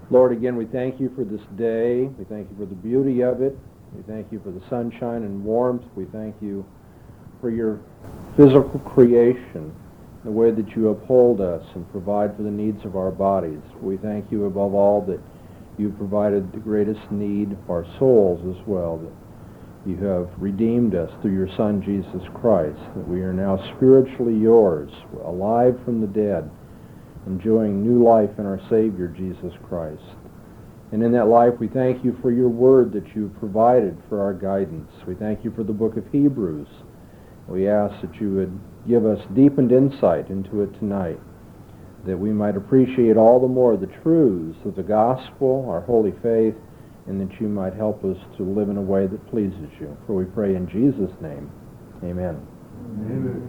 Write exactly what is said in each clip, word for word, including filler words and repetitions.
Lord, again, we thank you for this day. We thank you for the beauty of it. We thank you for the sunshine and warmth. We thank you for your physical creation, the way that you uphold us and provide for the needs of our bodies. We thank you above all that you provided the greatest need of our souls as well, that you have redeemed us through your Son, Jesus Christ, that we are now spiritually yours, alive from the dead, enjoying new life in our Savior, Jesus Christ. And in that life, we thank you for your word that you've provided for our guidance. We thank you for the book of Hebrews. We ask that you would give us deepened insight into it tonight, that we might appreciate all the more the truths of the gospel, our holy faith, and that you might help us to live in a way that pleases you. For we pray in Jesus' name. Amen. Amen.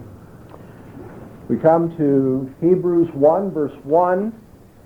We come to Hebrews one, verse one,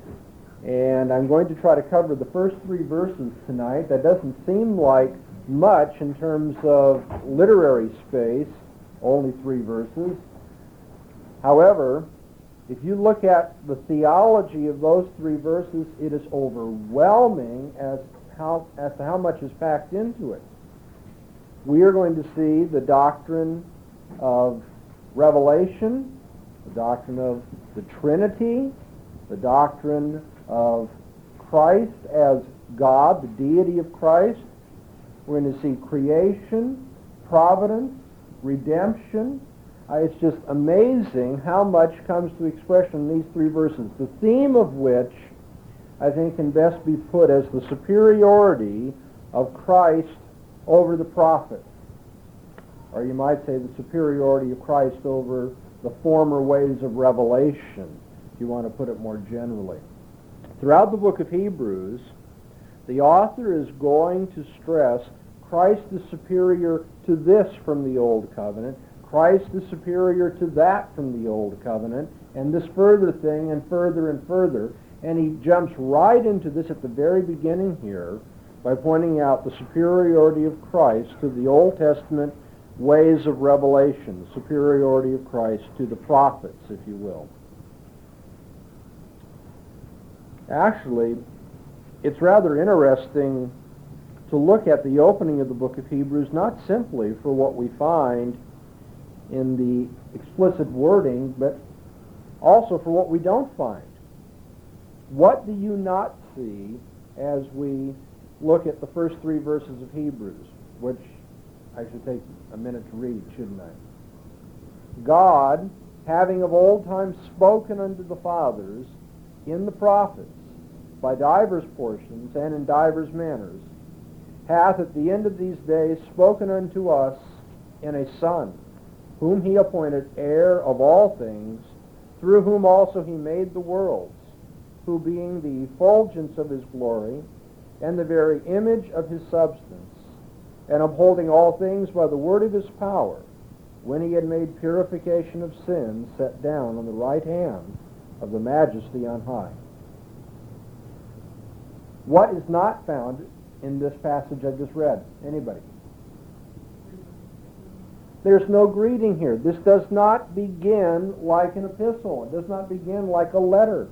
and I'm going to try to cover the first three verses tonight. That doesn't seem like much in terms of literary space, only three verses. However, if you look at the theology of those three verses, it is overwhelming as how as to how much is packed into it. We are going to see the doctrine of revelation, the doctrine of the Trinity, the doctrine of Christ as God, the deity of Christ. We're going to see creation, providence, redemption. Uh, it's just amazing how much comes to expression in these three verses, the theme of which I think can best be put as the superiority of Christ over the prophets. Or you might say the superiority of Christ over the former ways of revelation, if you want to put it more generally. Throughout the book of Hebrews, the author is going to stress Christ is superior to this from the Old Covenant, Christ is superior to that from the Old Covenant, and this further thing and further and further, and he jumps right into this at the very beginning here by pointing out the superiority of Christ to the Old Testament ways of revelation, the superiority of Christ to the prophets, if you will. Actually, it's rather interesting to look at the opening of the book of Hebrews, not simply for what we find in the explicit wording, but also for what we don't find. What do you not see as we look at the first three verses of Hebrews, which I should take a minute to read, shouldn't I? God, having of old time spoken unto the fathers in the prophets by divers portions and in divers manners, hath at the end of these days spoken unto us in a Son, whom he appointed heir of all things, through whom also he made the worlds, who being the effulgence of his glory and the very image of his substance, and upholding all things by the word of his power, when he had made purification of sins, sat down on the right hand of the majesty on high. What is not found in this passage I just read? Anybody? There's no greeting here. This does not begin like an epistle. It does not begin like a letter.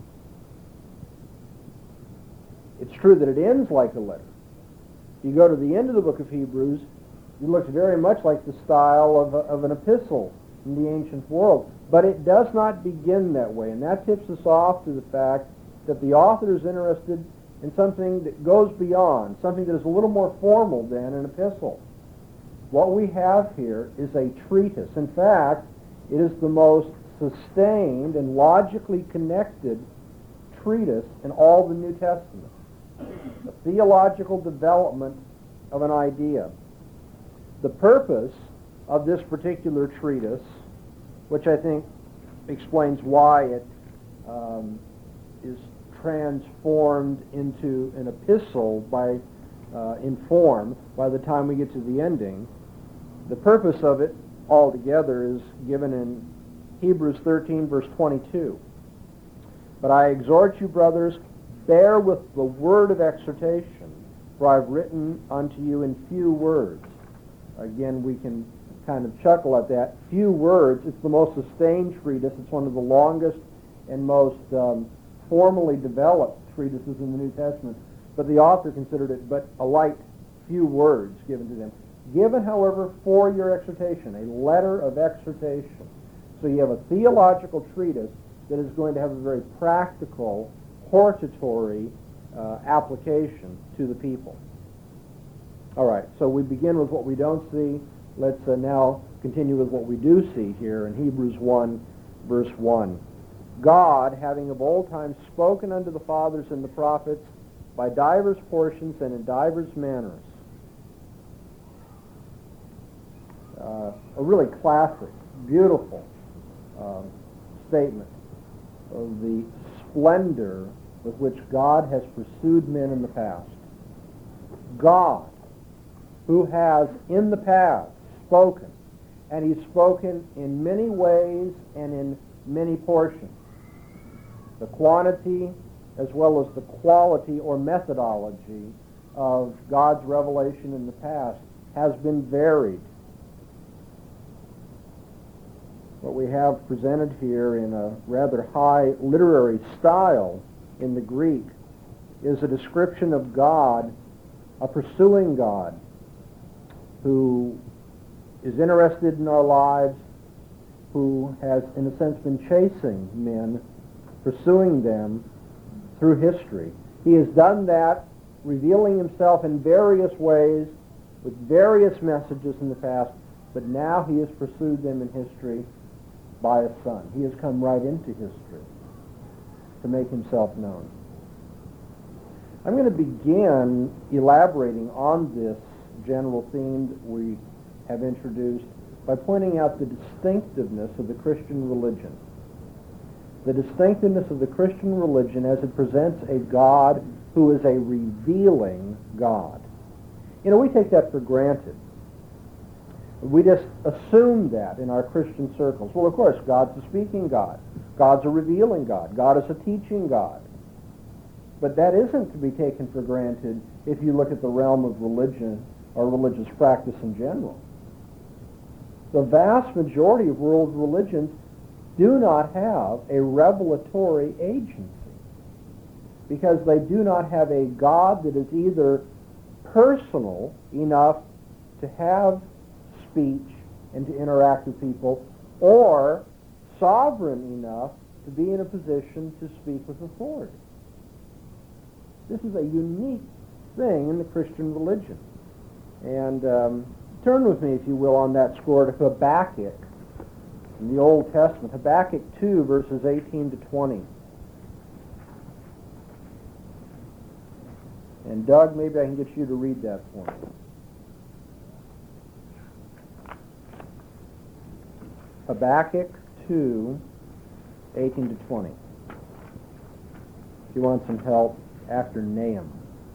It's true that it ends like a letter. You go to the end of the book of Hebrews, it looks very much like the style of, a, of an epistle in the ancient world. But it does not begin that way, and that tips us off to the fact that the author is interested in something that goes beyond, something that is a little more formal than an epistle. What we have here is a treatise. In fact, it is the most sustained and logically connected treatise in all the New Testament. A theological development of an idea. The purpose of this particular treatise, which I think explains why it um, is transformed into an epistle by uh, in form by the time we get to the ending, the purpose of it altogether is given in Hebrews thirteen, verse twenty-two. But I exhort you, brothers, bear with the word of exhortation, for I have written unto you in few words. Again, we can kind of chuckle at that. Few words. It's the most sustained treatise. It's one of the longest and most um, formally developed treatises in the New Testament, but the author considered it but a light few words given to them. Given, however, for your exhortation, a letter of exhortation. So you have a theological treatise that is going to have a very practical, hortatory uh, application to the people. All right, so we begin with what we don't see. Let's uh, now continue with what we do see here in Hebrews one, verse one. God, having of old time spoken unto the fathers and the prophets by divers portions and in divers manners. Uh, a really classic, beautiful um, statement of the splendor with which God has pursued men in the past. God, who has in the past spoken, and he's spoken in many ways and in many portions. The quantity as well as the quality or methodology of God's revelation in the past has been varied. What we have presented here in a rather high literary style in the Greek is a description of God, a pursuing God, who is interested in our lives, who has, in a sense, been chasing men, pursuing them through history. He has done that, revealing himself in various ways, with various messages in the past, but now he has pursued them in history by a Son. He has come right into history to make himself known. I'm going to begin elaborating on this general theme that we have introduced by pointing out the distinctiveness of the Christian religion. The distinctiveness of the Christian religion as it presents a God who is a revealing God. You know, we take that for granted. We just assume that in our Christian circles. Well, of course, God's a speaking God. God's a revealing God. God is a teaching God. But that isn't to be taken for granted if you look at the realm of religion or religious practice in general. The vast majority of world religions do not have a revelatory agency because they do not have a God that is either personal enough to have speech and to interact with people, or sovereign enough to be in a position to speak with authority. This is a unique thing in the Christian religion. And um, turn with me, if you will, on that score to Habakkuk in the Old Testament. Habakkuk two, verses eighteen to twenty. And Doug, maybe I can get you to read that for me. Habakkuk two, eighteen to twenty. If you want some help after Nahum.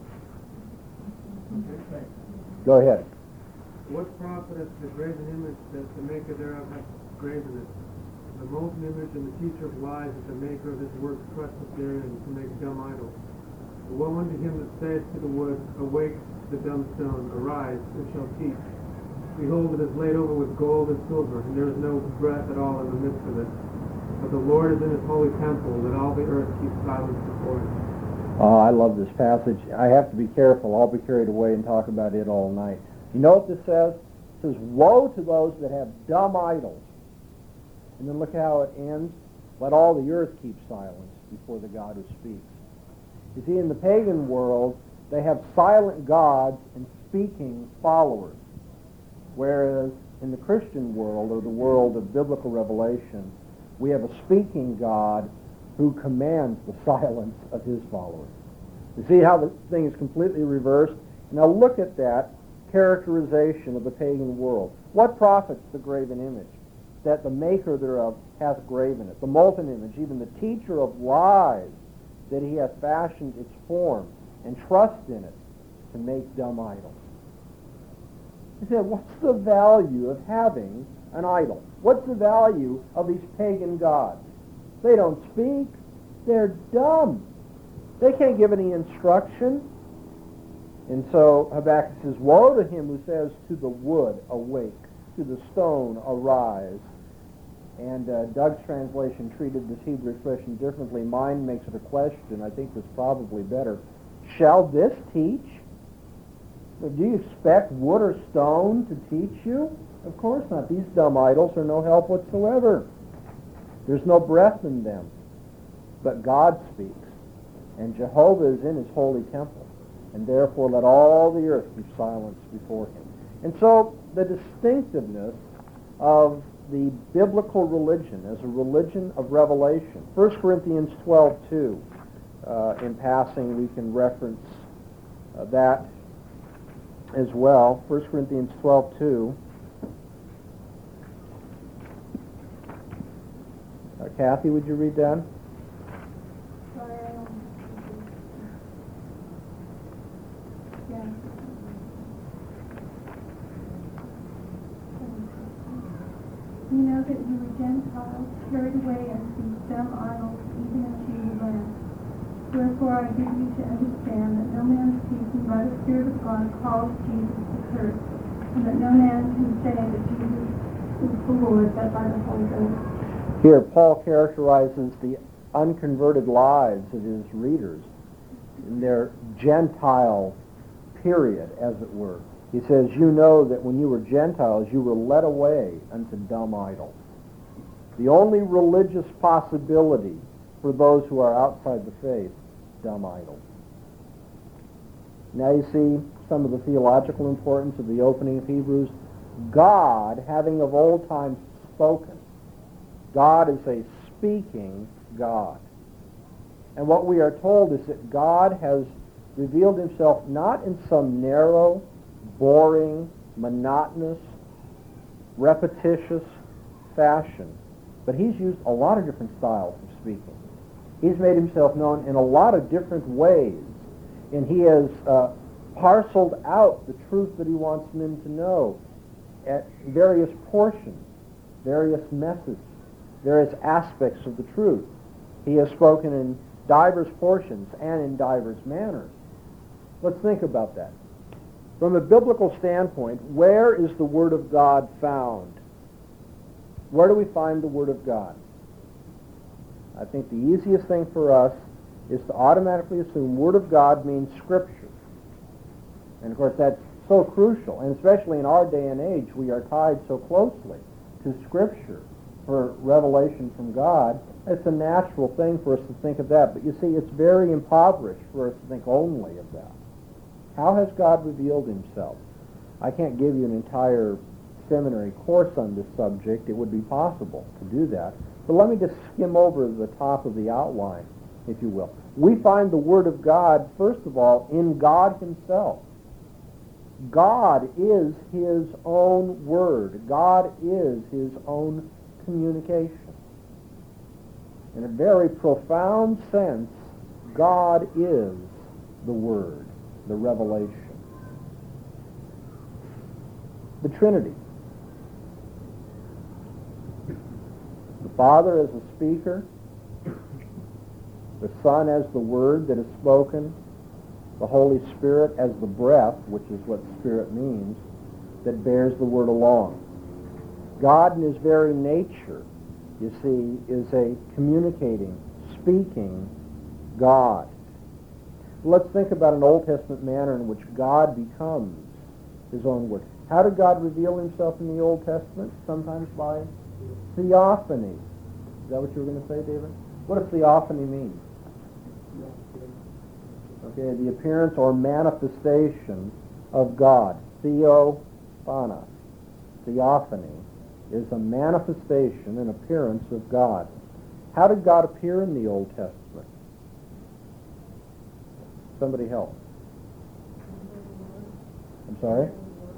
Okay, thanks. Go ahead. What profiteth the graven image that the maker thereof hath graven it? The molten image and the teacher of lies that the maker of his works trusteth therein to make dumb idols. Woe unto him that saith to the wood, awake, the dumb stone, arise, it shall teach. Behold, it is laid over with gold and silver, and there is no breath at all in the midst of it. But the Lord is in his holy temple, that all the earth keep silence before him. Oh, I love this passage. I have to be careful. I'll be carried away and talk about it all night. You know what this says? It says, woe to those that have dumb idols. And then look how it ends. Let all the earth keep silence before the God who speaks. You see, in the pagan world, they have silent gods and speaking followers. Whereas in the Christian world, or the world of biblical revelation, we have a speaking God who commands the silence of his followers. You see how the thing is completely reversed? Now look at that characterization of the pagan world. What profits the graven image? That the maker thereof hath graven it. The molten image, even the teacher of lies, that he hath fashioned its form, and trust in it to make dumb idols. He said, what's the value of having an idol? What's the value of these pagan gods? They don't speak. They're dumb. They can't give any instruction. And so Habakkuk says, woe to him who says to the wood, awake, to the stone, arise. And uh, Doug's translation treated this Hebrew expression differently. Mine makes it a question. I think it's probably better. Shall this teach? Do you expect wood or stone to teach you? Of course not. These dumb idols are no help whatsoever. There's no breath in them. But God speaks. And Jehovah is in his holy temple. And therefore let all the earth be silenced before him. And so the distinctiveness of the biblical religion as a religion of revelation. First Corinthians twelve two. Uh, in passing, we can reference uh, that as well. First Corinthians twelve two. Uh, Kathy, would you read that? You know that you were Gentiles, carried away unto these dumb idols, even as you were led. Wherefore I give you to understand that no man speaking by the Spirit of God calls Jesus accursed, and that no man can say that Jesus is the Lord but by the Holy Ghost. Here, Paul characterizes the unconverted lives of his readers in their Gentile period, as it were. He says, you know that when you were Gentiles, you were led away unto dumb idols. The only religious possibility for those who are outside the faith, dumb idols. Now you see some of the theological importance of the opening of Hebrews. God, having of old time spoken, God is a speaking God. And what we are told is that God has revealed himself not in some narrow, boring, monotonous, repetitious fashion, but he's used a lot of different styles of speaking. He's made himself known in a lot of different ways, and he has uh, parceled out the truth that he wants men to know at various portions, various messages, various aspects of the truth. He has spoken in divers portions and in divers manners. Let's think about that. From a biblical standpoint, where is the Word of God found? Where do we find the Word of God? I think the easiest thing for us is to automatically assume Word of God means Scripture. And of course that's so crucial, and especially in our day and age, we are tied so closely to Scripture for revelation from God. It's a natural thing for us to think of that, but you see, it's very impoverished for us to think only of that. How has God revealed himself? I can't give you an entire seminary course on this subject. It would be possible to do that. But let me just skim over the top of the outline, if you will. We find the Word of God, first of all, in God himself. God is his own Word. God is his own communication. In a very profound sense, God is the Word, the revelation. The Trinity. The Father as the speaker, the Son as the Word that is spoken, the Holy Spirit as the breath, which is what Spirit means, that bears the Word along. God in his very nature, you see, is a communicating, speaking God. Let's think about an Old Testament manner in which God becomes his own Word. How did God reveal himself in the Old Testament? Sometimes by theophany. Is that what you were going to say, David? What does theophany mean? Okay, the appearance or manifestation of God. Theophana. Theophany is a manifestation, an appearance of God. How did God appear in the Old Testament? Somebody help. I'm sorry?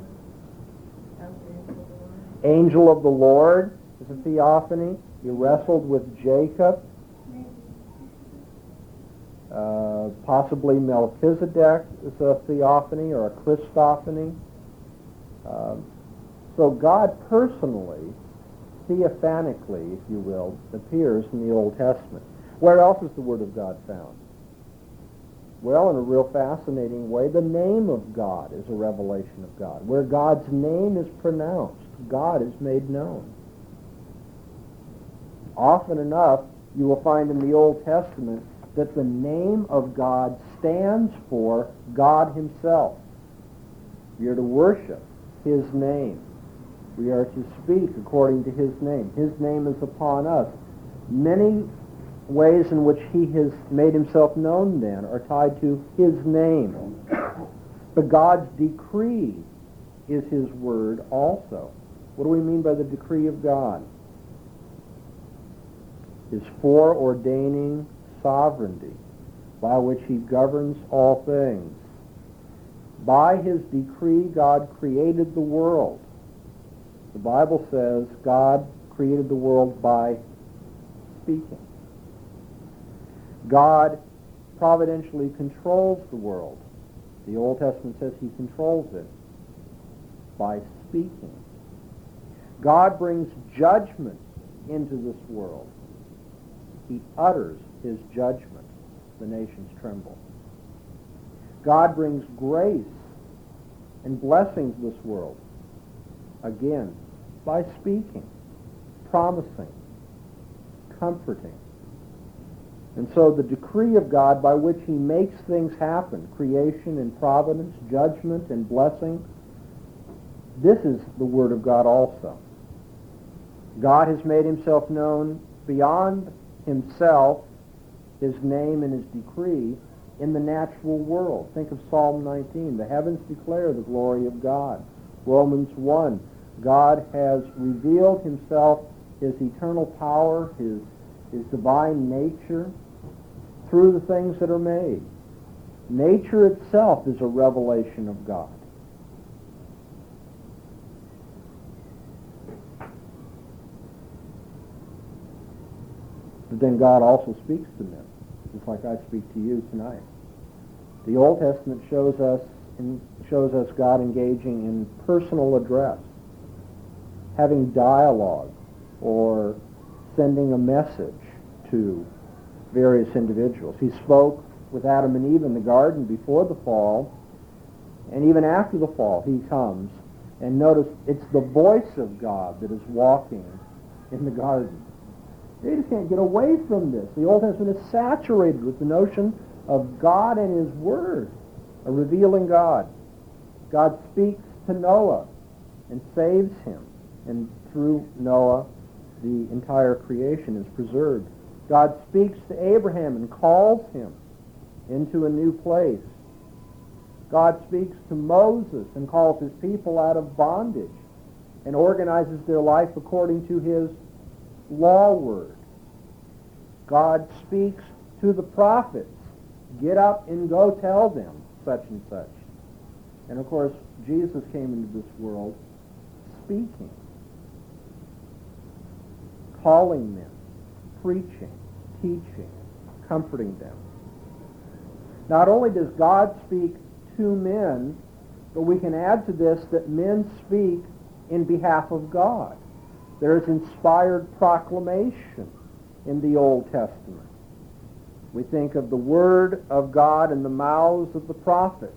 Angel of the Lord is a theophany. He wrestled with Jacob. Uh, possibly Melchizedek is a theophany or a Christophany. Um, so God personally, theophanically, if you will, appears in the Old Testament. Where else is the Word of God found? Well, in a real fascinating way, the name of God is a revelation of God. Where God's name is pronounced, God is made known. Often enough, you will find in the Old Testament that the name of God stands for God himself. We are to worship his name. We are to speak according to his name. His name is upon us. Many ways in which he has made himself known then are tied to his name. But God's decree is his word also. What do we mean by the decree of God? His foreordaining sovereignty by which he governs all things. By his decree, God created the world. The Bible says God created the world by speaking. God providentially controls the world. The Old Testament says he controls it by speaking. God brings judgment into this world. He utters his judgment. The nations tremble. God brings grace and blessings to this world. Again, by speaking, promising, comforting. And so the decree of God by which he makes things happen, creation and providence, judgment and blessing, this is the word of God also. God has made himself known beyond himself, his name and his decree, in the natural world. Think of Psalm nineteen. The heavens declare the glory of God. Romans one. God has revealed himself, his eternal power, his, his divine nature, through the things that are made. Nature itself is a revelation of God. But then God also speaks to men, just like I speak to you tonight. The Old Testament shows us in, shows us God engaging in personal address, having dialogue, or sending a message to various individuals. He spoke with Adam and Eve in the garden before the fall, and even after the fall he comes. And notice, it's the voice of God that is walking in the garden. You just can't get away from this. The Old Testament is saturated with the notion of God and his word, a revealing God. God speaks to Noah and saves him, and through Noah the entire creation is preserved. God speaks to Abraham and calls him into a new place. God speaks to Moses and calls his people out of bondage and organizes their life according to his law word. God speaks to the prophets. Get up and go tell them such and such. And of course, Jesus came into this world speaking, calling men, preaching, teaching, comforting them. Not only does God speak to men, but we can add to this that men speak in behalf of God. There is inspired proclamation in the Old Testament. We think of the word of God in the mouths of the prophets.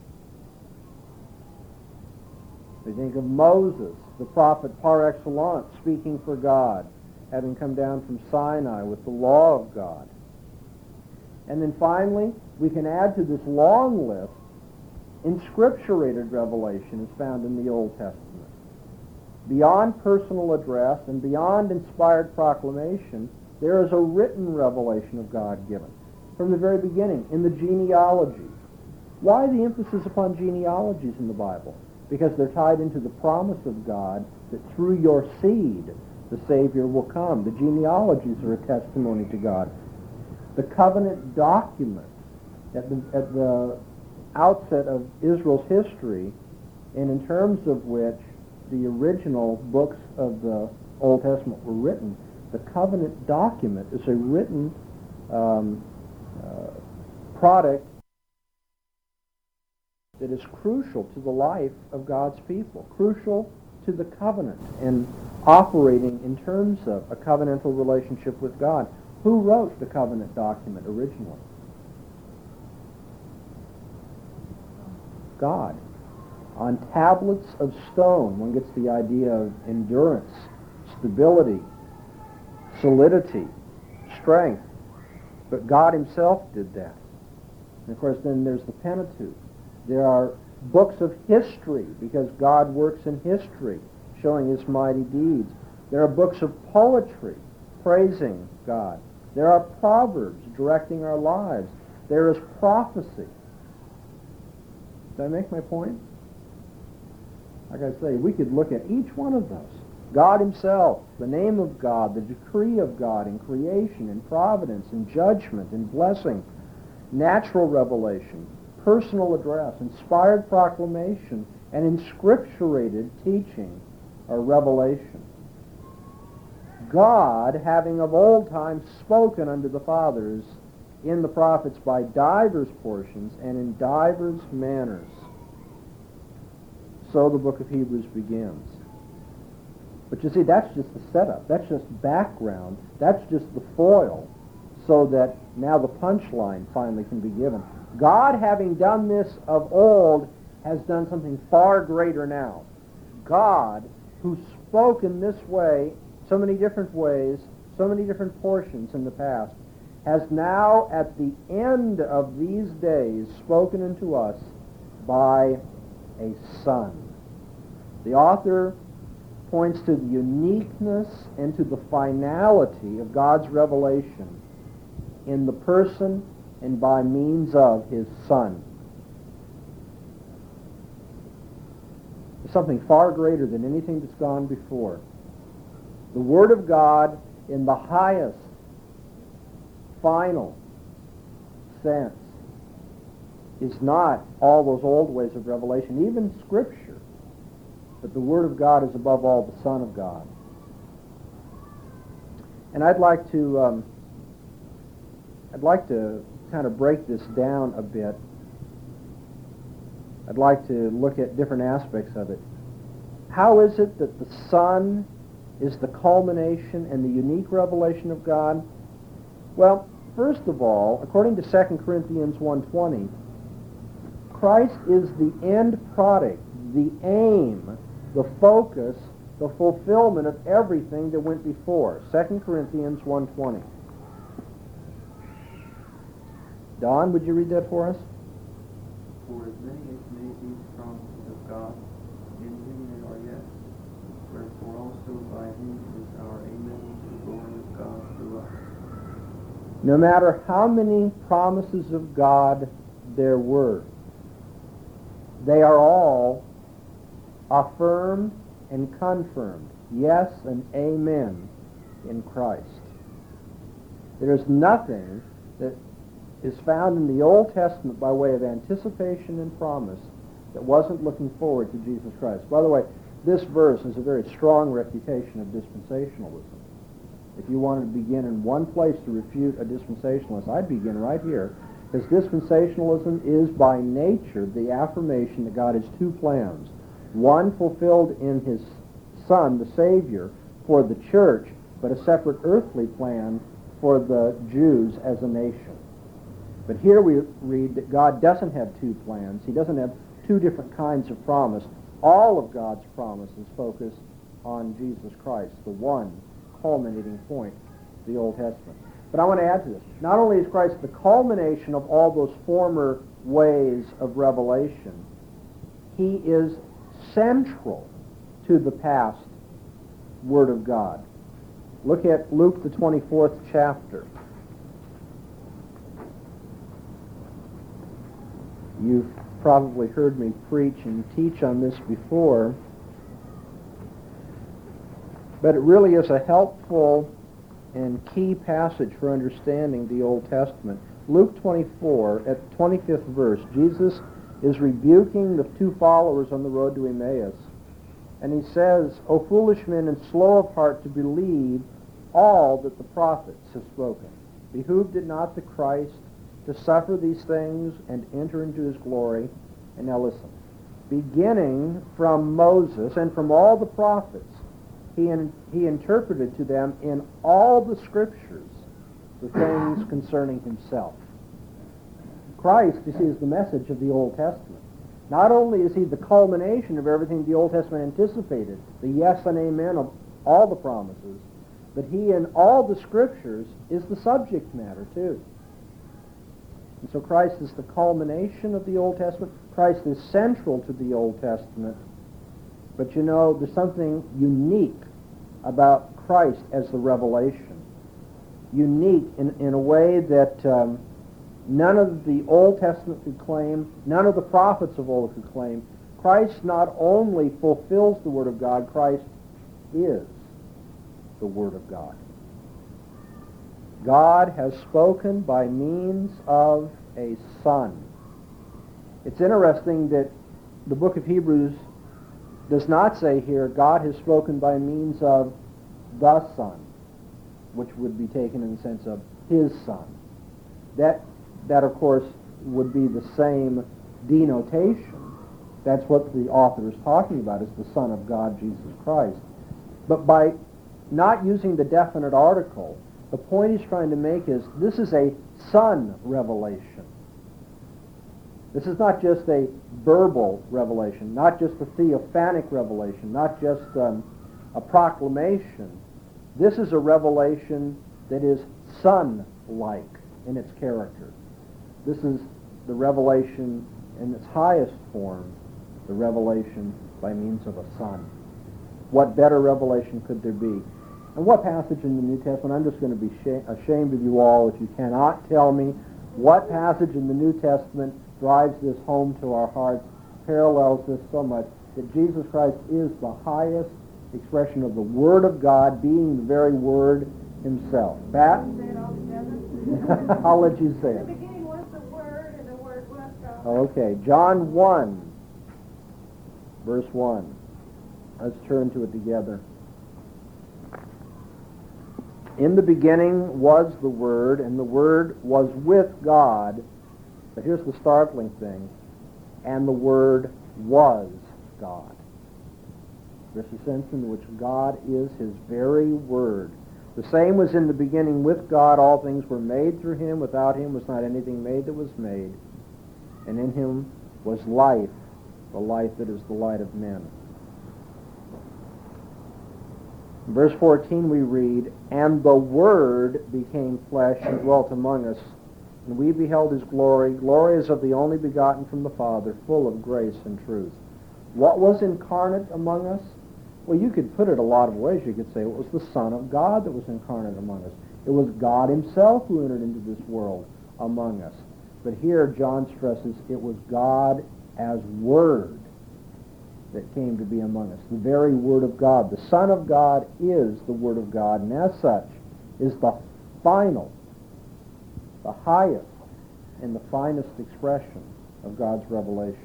We think of Moses, the prophet par excellence, speaking for God, having come down from Sinai with the law of God. And then finally, we can add to this long list, inscripturated revelation is found in the Old Testament. Beyond personal address and beyond inspired proclamation, there is a written revelation of God given from the very beginning in the genealogies. Why the emphasis upon genealogies in the Bible? Because they're tied into the promise of God that through your seed the Savior will come. The genealogies are a testimony to God. The covenant document at the, at the outset of Israel's history, and in terms of which the original books of the Old Testament were written, the covenant document is a written um, uh, product that is crucial to the life of God's people, crucial to the covenant and operating in terms of a covenantal relationship with God. Who wrote the covenant document originally? God. On tablets of stone, one gets the idea of endurance, stability, solidity, strength. But God himself did that. And of course, then there's the Pentateuch. There are books of history, because God works in history, showing his mighty deeds. There are books of poetry, praising God. There are proverbs directing our lives. There is prophecy. Did I make my point? Like I say, we could look at each one of those. God himself, the name of God, the decree of God in creation, in providence, in judgment, in blessing, natural revelation, personal address, inspired proclamation, and inscripturated teaching or revelation. God, having of old time spoken unto the fathers in the prophets by divers portions and in divers manners. So the book of Hebrews begins. But you see, that's just the setup. That's just background. That's just the foil, so that now the punchline finally can be given. God, having done this of old, has done something far greater now. God, who spoke in this way, so many different ways, so many different portions in the past, has now at the end of these days spoken unto us by a Son. The author points to the uniqueness and to the finality of God's revelation in the person and by means of his Son. It's something far greater than anything that's gone before. The Word of God in the highest, final sense is not all those old ways of revelation, even Scripture. But the Word of God is above all the Son of God. And I'd like to, um, I'd like to kind of break this down a bit. I'd like to look at different aspects of it. How is it that the Son is the culmination and the unique revelation of God? Well, first of all, according to Second Corinthians one twenty, Christ is the end product, the aim, the focus, the fulfillment of everything that went before. Second Corinthians one twenty. Don, would you read that for us? For as many as made these promises of God, in him they are yes. Wherefore also by him is our amen to the glory of God through us. No matter how many promises of God there were, they are all affirmed and confirmed, yes and amen, in Christ. There is nothing that is found in the Old Testament by way of anticipation and promise that wasn't looking forward to Jesus Christ. By the way, this verse is a very strong refutation of dispensationalism. If you wanted to begin in one place to refute a dispensationalist, I'd begin right here, because dispensationalism is by nature the affirmation that God has two plans. One fulfilled in his Son, the Savior, for the church, but a separate earthly plan for the Jews as a nation. But here we read that God doesn't have two plans. He doesn't have two different kinds of promise. All of God's promises focus on Jesus Christ, the one culminating point of the Old Testament. But I want to add to this. Not only is Christ the culmination of all those former ways of revelation, he is central to the past Word of God. Look at Luke the twenty-fourth chapter. You've probably heard me preach and teach on this before, but it really is a helpful and key passage for understanding the Old Testament. Luke twenty-four, at the twenty-fifth verse, Jesus is rebuking the two followers on the road to Emmaus, and he says, O foolish men and slow of heart to believe all that the prophets have spoken. Behooved it not the Christ to suffer these things and enter into his glory? And now listen. Beginning from Moses and from all the prophets, he, in, he interpreted to them in all the scriptures the things concerning himself. Christ, you see, is the message of the Old Testament. Not only is he the culmination of everything the Old Testament anticipated, the yes and amen of all the promises, but he in all the Scriptures is the subject matter too. And so Christ is the culmination of the Old Testament. Christ is central to the Old Testament. But you know, there's something unique about Christ as the revelation. Unique in, in a way that um, none of the Old Testament could claim, none of the prophets of old could claim. Christ not only fulfills the Word of God, Christ is the Word of God. God has spoken by means of a Son. It's interesting that the book of Hebrews does not say here, God has spoken by means of the Son, which would be taken in the sense of His Son. That, that of course, would be the same denotation. That's what the author is talking about, is the Son of God, Jesus Christ. But by not using the definite article, the point he's trying to make is this is a Son revelation. This is not just a verbal revelation, not just a theophanic revelation, not just um, a proclamation. This is a revelation that is Son-like in its character. This is the revelation in its highest form, the revelation by means of a Son. What better revelation could there be? And what passage in the New Testament? I'm just going to be sh- ashamed of you all if you cannot tell me what passage in the New Testament drives this home to our hearts, parallels this so much, that Jesus Christ is the highest expression of the Word of God, being the very Word Himself. Pat? Say it all together. I'll let you say The it. beginning was the Word, and the Word was God. Okay, John one, verse one. Let's turn to it together. In the beginning was the Word, and the Word was with God. But here's the startling thing. And the Word was God. There's a sense in which God is His very Word. The same was in the beginning with God. All things were made through Him. Without Him was not anything made that was made. And in Him was life, the life that is the light of men. In verse fourteen we read, And the Word became flesh and dwelt among us, and we beheld His glory, glory as of the only begotten from the Father, full of grace and truth. What was incarnate among us? Well, you could put it a lot of ways. You could say it was the Son of God that was incarnate among us. It was God Himself who entered into this world among us. But here John stresses it was God as Word that came to be among us, the very Word of God. The Son of God is the Word of God, and as such is the final, the highest, and the finest expression of God's revelation.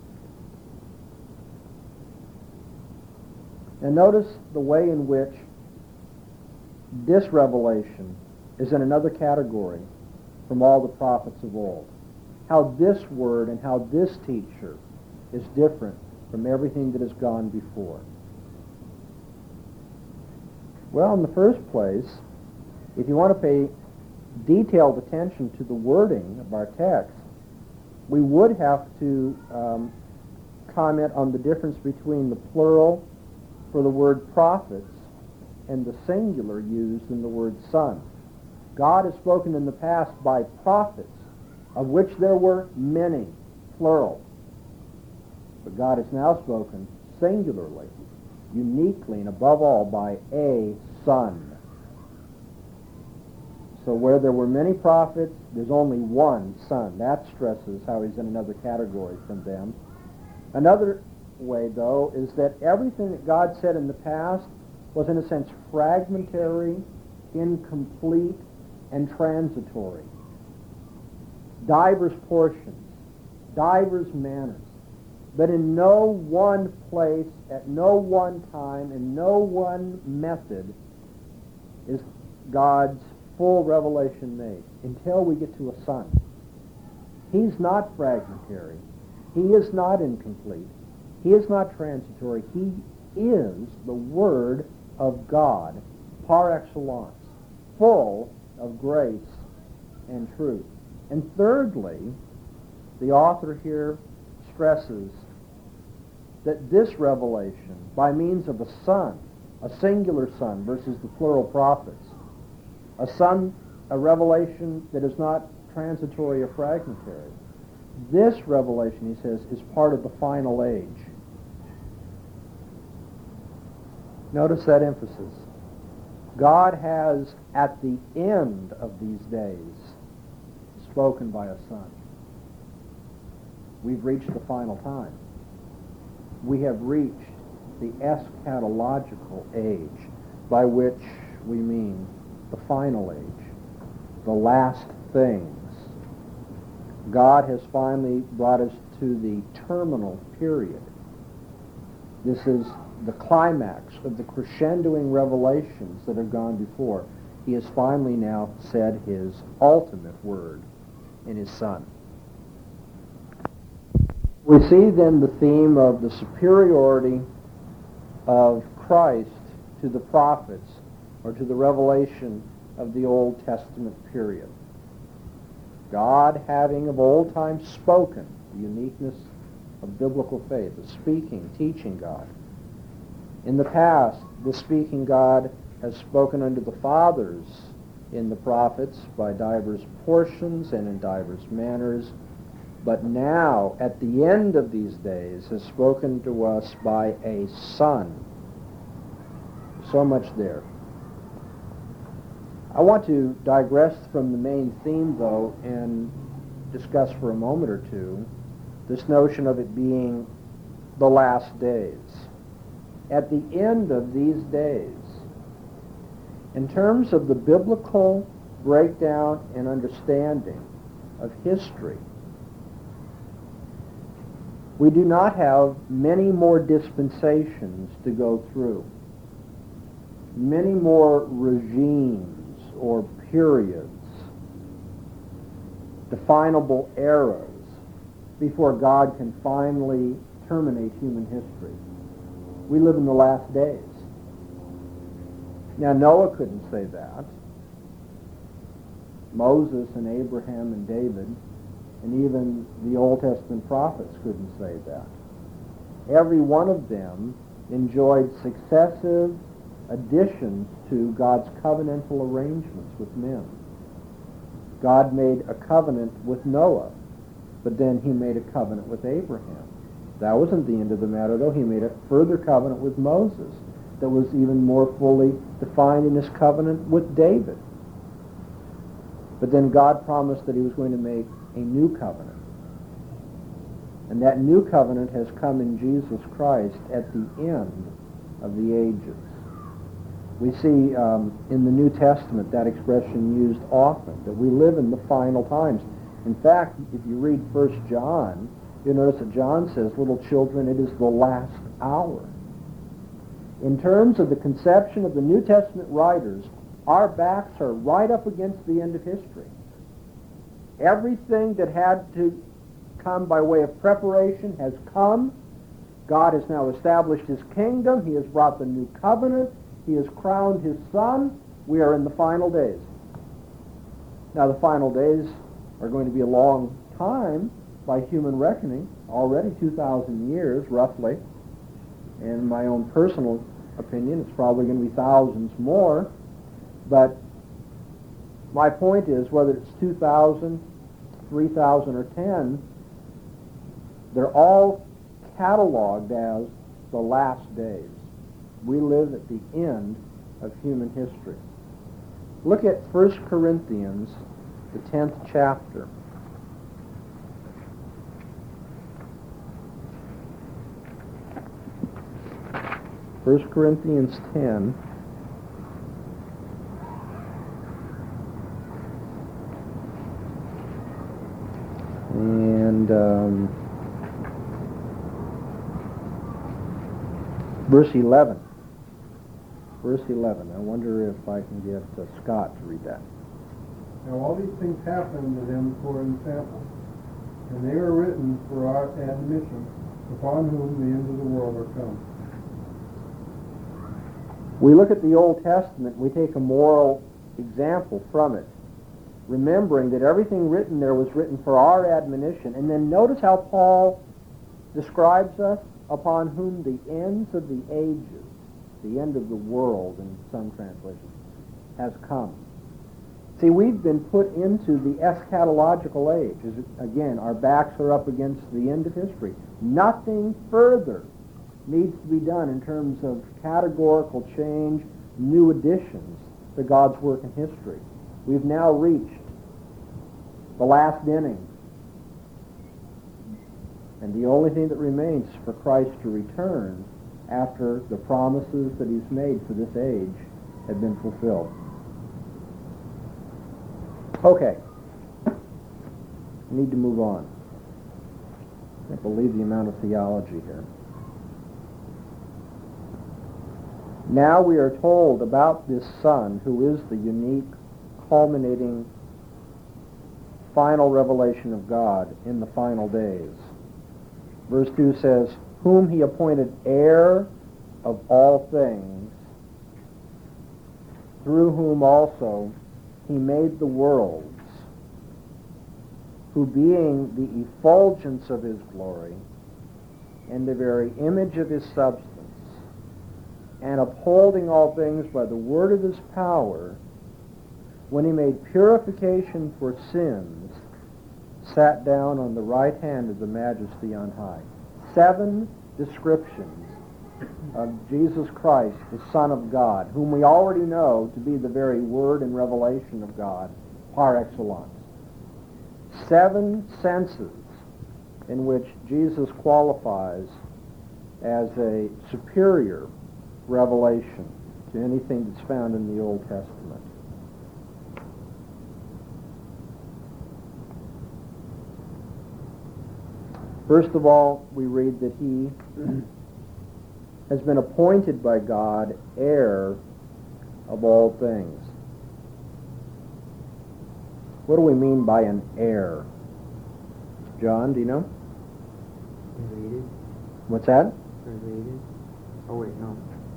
And notice the way in which this revelation is in another category from all the prophets of old. How this Word and how this teacher is different from everything that has gone before. Well, in the first place, if you want to pay detailed attention to the wording of our text, we would have to um, comment on the difference between the plural for the word prophets and the singular used in the word son. God has spoken in the past by prophets, of which there were many, plural. But God has now spoken singularly, uniquely, and above all by a Son. So where there were many prophets, there's only one Son. That stresses how He's in another category from them. Another way, though, is that everything that God said in the past was, in a sense, fragmentary, incomplete, and transitory. Divers portions, divers manners. But in no one place, at no one time, in no one method is God's full revelation made until we get to a Son. He's not fragmentary. He is not incomplete. He is not transitory. He is the Word of God par excellence, full of grace and truth. And thirdly, the author here stresses that this revelation, by means of a Son, a singular son versus the plural prophets. A son, a revelation that is not transitory or fragmentary. This revelation, he says, is part of the final age. Notice that emphasis. God has, at the end of these days, spoken by a son. We've reached the final time. We have reached the eschatological age, by which we mean the final age, the last things. God has finally brought us to the terminal period. This is the climax of the crescendoing revelations that have gone before. He has finally now said his ultimate word in his Son. We see then the theme of the superiority of Christ to the prophets, or to the revelation of the Old Testament period. God having of old time spoken, the uniqueness of biblical faith, the speaking, teaching God. In the past, the speaking God has spoken unto the fathers in the prophets by divers portions and in divers manners, but now, at the end of these days, has spoken to us by a Son. So much there. I want to digress from the main theme, though, and discuss for a moment or two this notion of it being the last days. At the end of these days, in terms of the biblical breakdown and understanding of history, we do not have many more dispensations to go through, many more regimes or periods, definable eras, before God can finally terminate human history. We live in the last days. Now, Noah couldn't say that. Moses and Abraham and David and even the Old Testament prophets couldn't say that. Every one of them enjoyed successive additions to God's covenantal arrangements with men. God made a covenant with Noah, but then he made a covenant with Abraham. That wasn't the end of the matter, though. He made a further covenant with Moses that was even more fully defined in his covenant with David. But then God promised that he was going to make a new covenant. And that new covenant has come in Jesus Christ at the end of the ages. We see um, in the New Testament that expression used often, that we live in the final times. In fact, if you read First John, you'll notice that John says, little children, it is the last hour. In terms of the conception of the New Testament writers, our backs are right up against the end of history. Everything that had to come by way of preparation has come. God has now established his kingdom. He has brought the new covenant. He has crowned his Son. We are in the final days. Now, the final days are going to be a long time by human reckoning, already two thousand years, roughly. And in my own personal opinion, it's probably going to be thousands more. But my point is, whether it's two thousand, three thousand, or ten, they're all cataloged as the last days. We live at the end of human history. Look at First Corinthians, the tenth chapter. First Corinthians ten. And um, verse eleven. Verse eleven. I wonder if I can get uh, Scott to read that. Now all these things happened to them for an example, and they are written for our admonition, upon whom the ends of the world are come. We look at the Old Testament, we take a moral example from it, remembering that everything written there was written for our admonition. And then notice how Paul describes us, upon whom the ends of the ages the end of the world in some translations, has come. See, we've been put into the eschatological age. As, again, our backs are up against the end of history. Nothing further needs to be done in terms of categorical change, new additions to God's work in history. We've now reached the last inning. And the only thing that remains is for Christ to return after the promises that he's made for this age have been fulfilled. Okay. I need to move on. I can't believe the amount of theology here. Now we are told about this Son who is the unique, culminating, final revelation of God in the final days. Verse two says, whom he appointed heir of all things, through whom also he made the worlds, who being the effulgence of his glory and the very image of his substance, and upholding all things by the word of his power, when he made purification for sins, sat down on the right hand of the Majesty on high. Seven descriptions of Jesus Christ, the Son of God, whom we already know to be the very word and revelation of God par excellence. Seven senses in which Jesus qualifies as a superior revelation to anything that's found in the Old Testament. First of all, we read that he has been appointed by God heir of all things. What do we mean by an heir? John, do you know? Related. What's that? Related. Oh wait, no.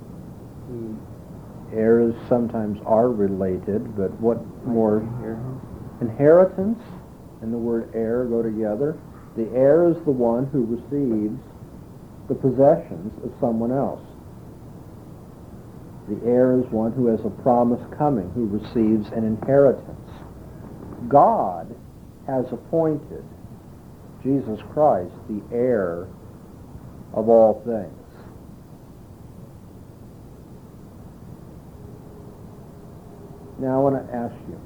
He Heirs sometimes are related, but what more? inheritance. Inheritance and the word heir go together. The heir is the one who receives the possessions of someone else. The heir is one who has a promise coming. He receives an inheritance. God has appointed Jesus Christ the heir of all things. Now I want to ask you,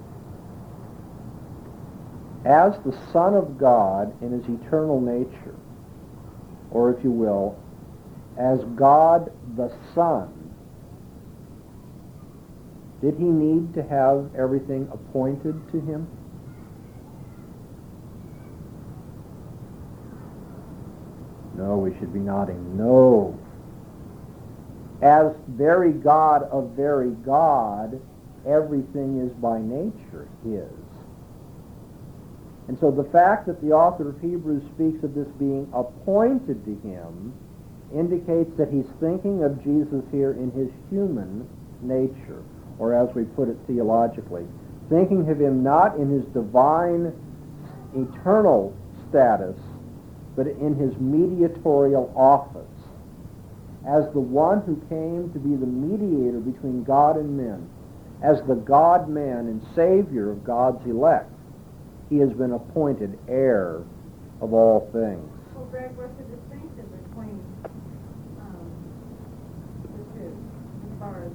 as the Son of God in his eternal nature, or if you will, as God the Son, did he need to have everything appointed to him? No, we should be nodding. No. As very God of very God, everything is by nature his. And so the fact that the author of Hebrews speaks of this being appointed to him indicates that he's thinking of Jesus here in his human nature, or as we put it theologically, thinking of him not in his divine, eternal status, but in his mediatorial office, as the one who came to be the mediator between God and men, as the God-man and Savior of God's elect. He has been appointed heir of all things. Well, Greg, what's the distinction between um, the two, as far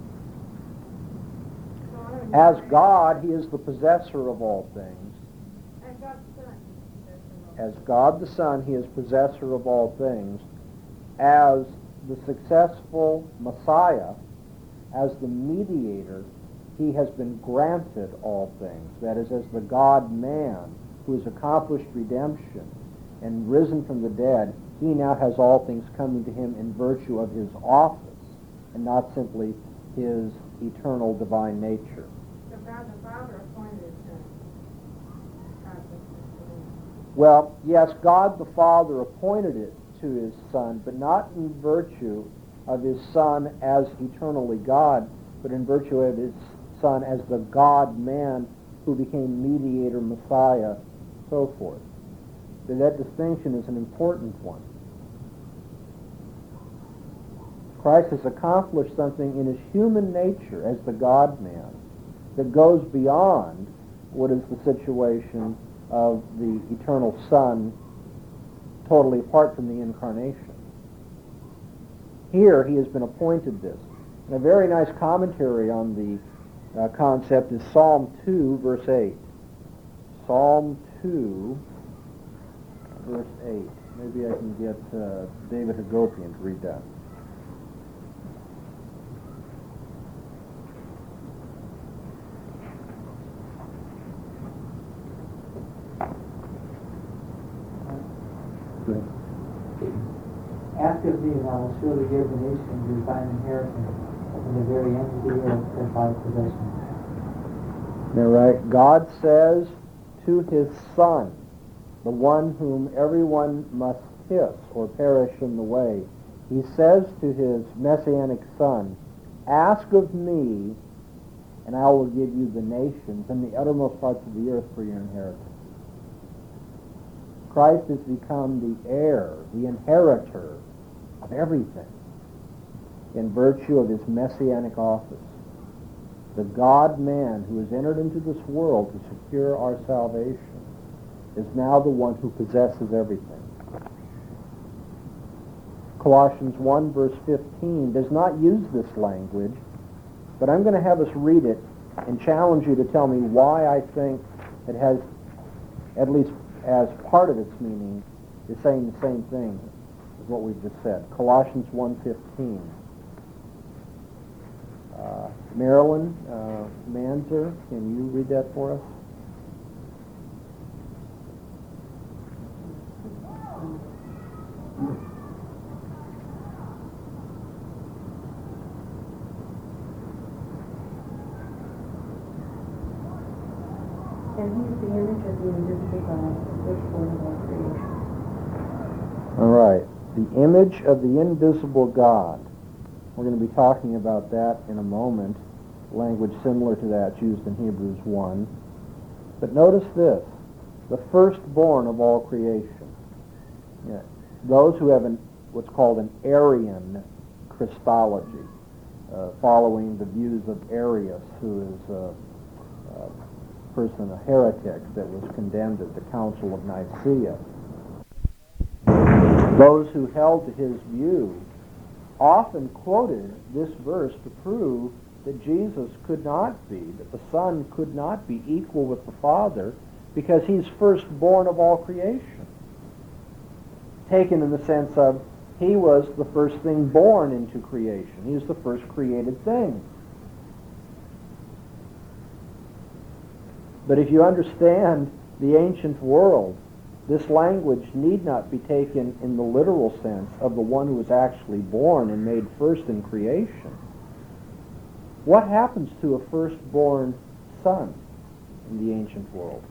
as... So As God, he is the possessor of all things. As God's Son, he's the possessor of all As God the Son, he is possessor of all things. As the successful Messiah, as the mediator, he has been granted all things. That is, as the God-man who has accomplished redemption and risen from the dead, he now has all things coming to him in virtue of his office and not simply his eternal divine nature. So God the Father appointed him. God the Son. Well, yes, God the Father appointed it to his Son, but not in virtue of his Son as eternally God, but in virtue of his Son as the God-man who became mediator, Messiah, so forth. So that distinction is an important one. Christ has accomplished something in his human nature as the God-man that goes beyond what is the situation of the eternal Son totally apart from the incarnation. Here he has been appointed this. And a very nice commentary on the uh, concept is Psalm two, verse eight. Psalm two, verse eight. Maybe I can get uh, David Hagopian to read that. Good. Ask of thee, and I will surely give the nations as thine inheritance, and the very end of the earth as thy possession. Now, right, God says to his Son, the one whom everyone must kiss or perish in the way, he says to his messianic Son, ask of me, and I will give you the nations and the uttermost parts of the earth for your inheritance. Christ has become the heir, the inheritor of everything in virtue of his messianic office. The God-man who has entered into this world to secure our salvation is now the one who possesses everything. Colossians one, verse fifteen, does not use this language, but I'm going to have us read it and challenge you to tell me why I think it has, at least as part of its meaning, is saying the same thing as what we've just said. Colossians one fifteen. Uh, Marilyn uh, Manzer, can you read that for us? And he is the image of the invisible God, the firstborn of all creation. All right. The image of the invisible God. We're going to be talking about that in a moment. Language similar to that used in Hebrews one. But notice this. The firstborn of all creation. Yeah. Those who have an, what's called an Arian Christology, uh, following the views of Arius, who is a, a person, a heretic that was condemned at the Council of Nicaea. Those who held to his view often quoted this verse to prove that Jesus could not be, that the Son could not be equal with the Father because he's firstborn of all creation. Taken in the sense of he was the first thing born into creation. He was the first created thing. But if you understand the ancient world, this language need not be taken in the literal sense of the one who was actually born and made first in creation. What happens to a firstborn son in the ancient world?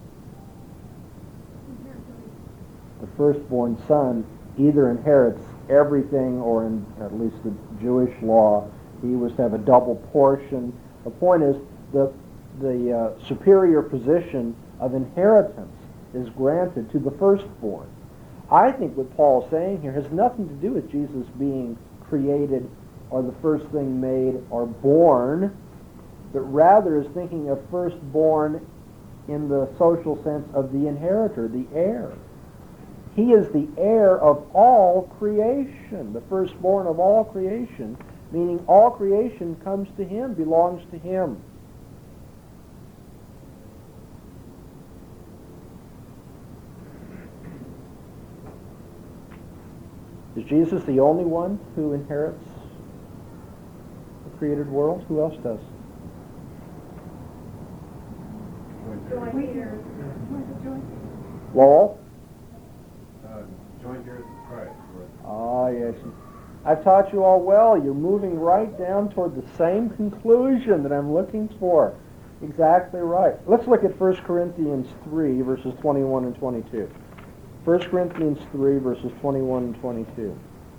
The firstborn son either inherits everything, or in at least the Jewish law, he was to have a double portion. The point is, the, the uh, superior position of inheritance is granted to the firstborn. I think what Paul is saying here has nothing to do with Jesus being created or the first thing made or born, but rather is thinking of firstborn in the social sense of the inheritor, the heir. He is the heir of all creation, the firstborn of all creation, meaning all creation comes to him, belongs to him. Is Jesus the only one who inherits the created world? Who else does? Lowell? Uh, joint heirs with Christ. Ah, yes. I've taught you all well. You're moving right down toward the same conclusion that I'm looking for. Exactly right. Let's look at First Corinthians three, verses twenty-one and twenty-two. First Corinthians three, verses twenty-one and twenty-two.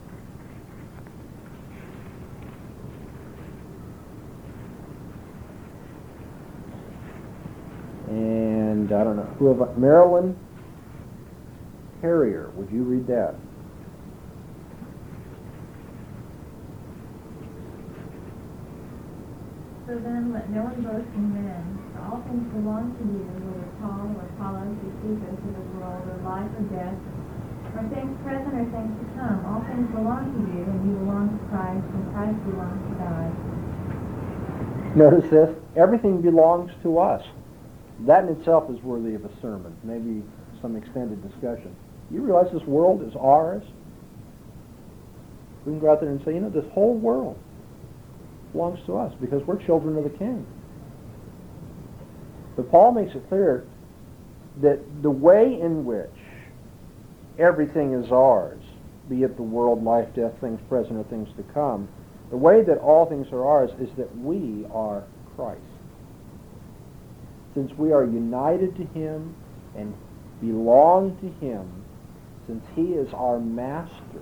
And I don't know, who have I, Marilyn Harrier, would you read that? So then let no one boast in men. For all things belong to you, whether Paul or Apollos or Cephas or the world, or life or death, or things present or things to come. All things belong to you, and you belong to Christ, and Christ belongs to God. Notice this, everything belongs to us. That in itself is worthy of a sermon, maybe some extended discussion. You realize this world is ours? We can go out there and say, you know, this whole world belongs to us because we're children of the King. But Paul makes it clear that the way in which everything is ours, be it the world, life, death, things present or things to come, the way that all things are ours is that we are Christ. Since we are united to him and belong to him, since he is our master,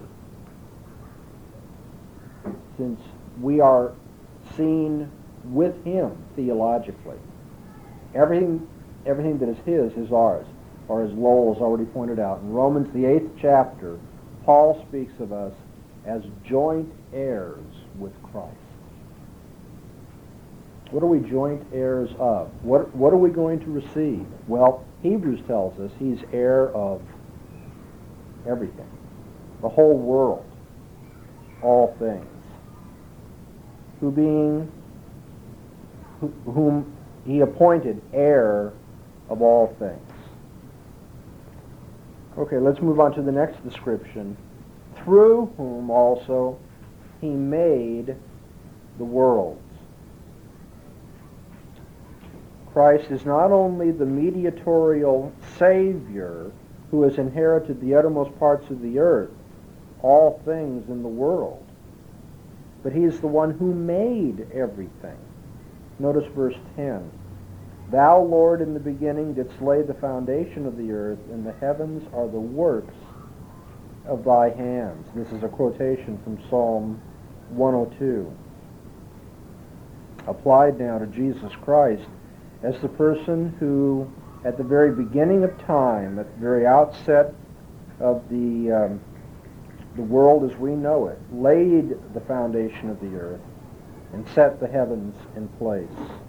since we are seen with him theologically, everything, everything that is his is ours. Or as Lowell has already pointed out, in Romans the eighth chapter, Paul speaks of us as joint heirs with Christ. What are we joint heirs of? What, what are we going to receive? Well, Hebrews tells us he's heir of everything, the whole world, all things, who being, who, whom he appointed heir of all things. Okay, let's move on to the next description. Through whom also he made the worlds. Christ is not only the mediatorial Savior who has inherited the uttermost parts of the earth, all things in the world, but he is the one who made everything. Notice verse ten. Thou, Lord, in the beginning didst lay the foundation of the earth, and the heavens are the works of thy hands. This is a quotation from Psalm one oh two. Applied now to Jesus Christ as the person who, at the very beginning of time, at the very outset of the, um, the world as we know it, laid the foundation of the earth and set the heavens in place.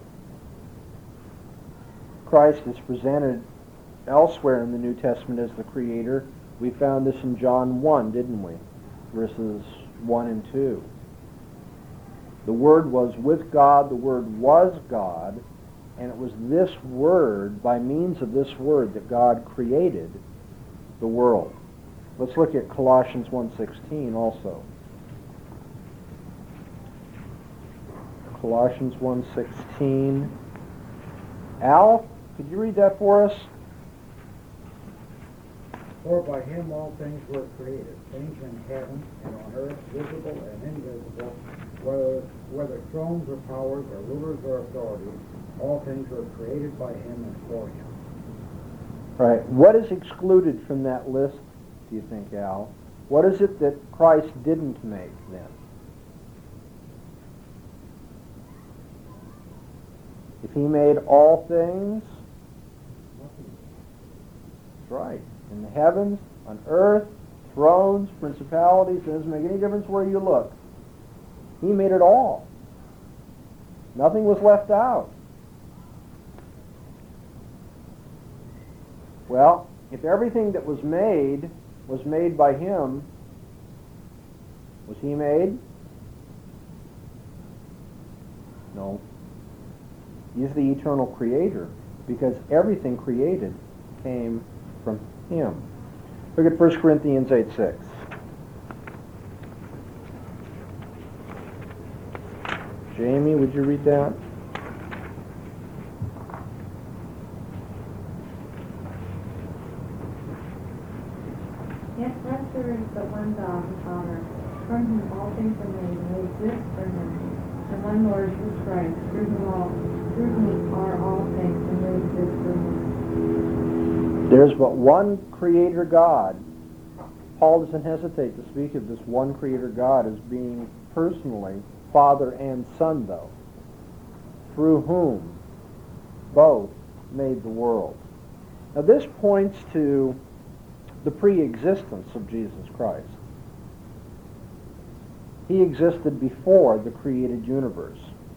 Christ is presented elsewhere in the New Testament as the Creator. We found this in John one, didn't we? Verses one and two. The Word was with God, the Word was God, and it was this Word, by means of this Word, that God created the world. Let's look at Colossians one sixteen also. Colossians one sixteen. Al, could you read that for us? For by him all things were created, things in heaven and on earth, visible and invisible, whether, whether thrones or powers or rulers or authorities, all things were created by him and for him. All right. What is excluded from that list, do you think, Al? What is it that Christ didn't make then? If he made all things, that's right. In the heavens, on earth, thrones, principalities, it doesn't make any difference where you look. He made it all. Nothing was left out. Well, if everything that was made was made by him, was he made? No. He's the eternal creator, because everything created came from him. Look at First Corinthians eight six. Jamie, would you read that? Yet thus there is but one God, the Father, from whom all things are made, and they exist for him, and one Lord Jesus Christ, through whom all, through whom are all things, and they exist for him. There's but one Creator God. Paul doesn't hesitate to speak of this one Creator God as being personally Father and Son, though, through whom both made the world. Now this points to the pre-existence of Jesus Christ. He existed before the created universe.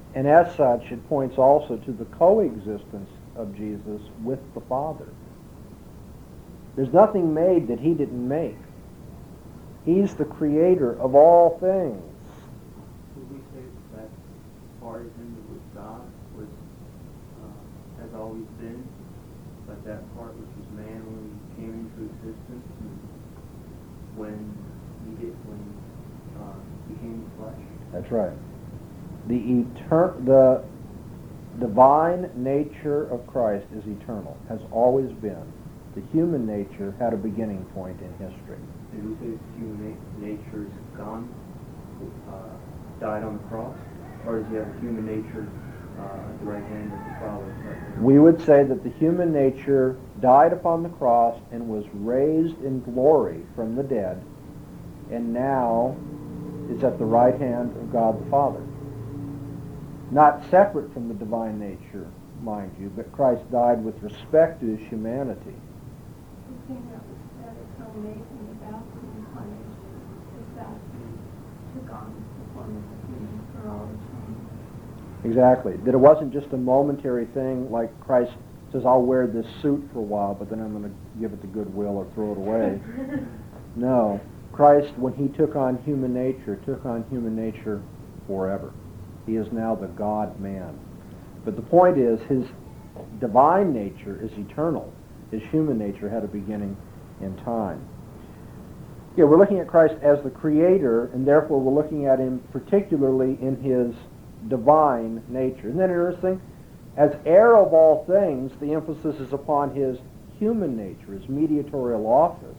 And as such, it points also to the coexistence of Jesus with the Father. There's nothing made that he didn't make. He's the creator of all things. Would we say that part of him that was God was, uh, has always been, but that part which was man when he came into existence and when he did, when he uh, became flesh? That's right. The etern- the divine nature of Christ is eternal, has always been. The human nature had a beginning point in history. Did we say that human na- nature is gone, uh, died on the cross? Or does he have a human nature uh, at the right hand of the Father? Right there? We would say that the human nature died upon the cross and was raised in glory from the dead, and now is at the right hand of God the Father. Not separate from the divine nature, mind you, but Christ died with respect to his humanity. The thing that was said is so amazing about the incarnation is that he took on the form of a human for all eternity. Exactly. That it wasn't just a momentary thing like Christ says, I'll wear this suit for a while, but then I'm going to give it to Goodwill or throw it away. No. Christ, when he took on human nature, took on human nature forever. He is now the God-man. But the point is, his divine nature is eternal. His human nature had a beginning in time. Yeah, we're looking at Christ as the creator, and therefore we're looking at him particularly in his divine nature. Isn't that interesting? As heir of all things, the emphasis is upon his human nature, his mediatorial office.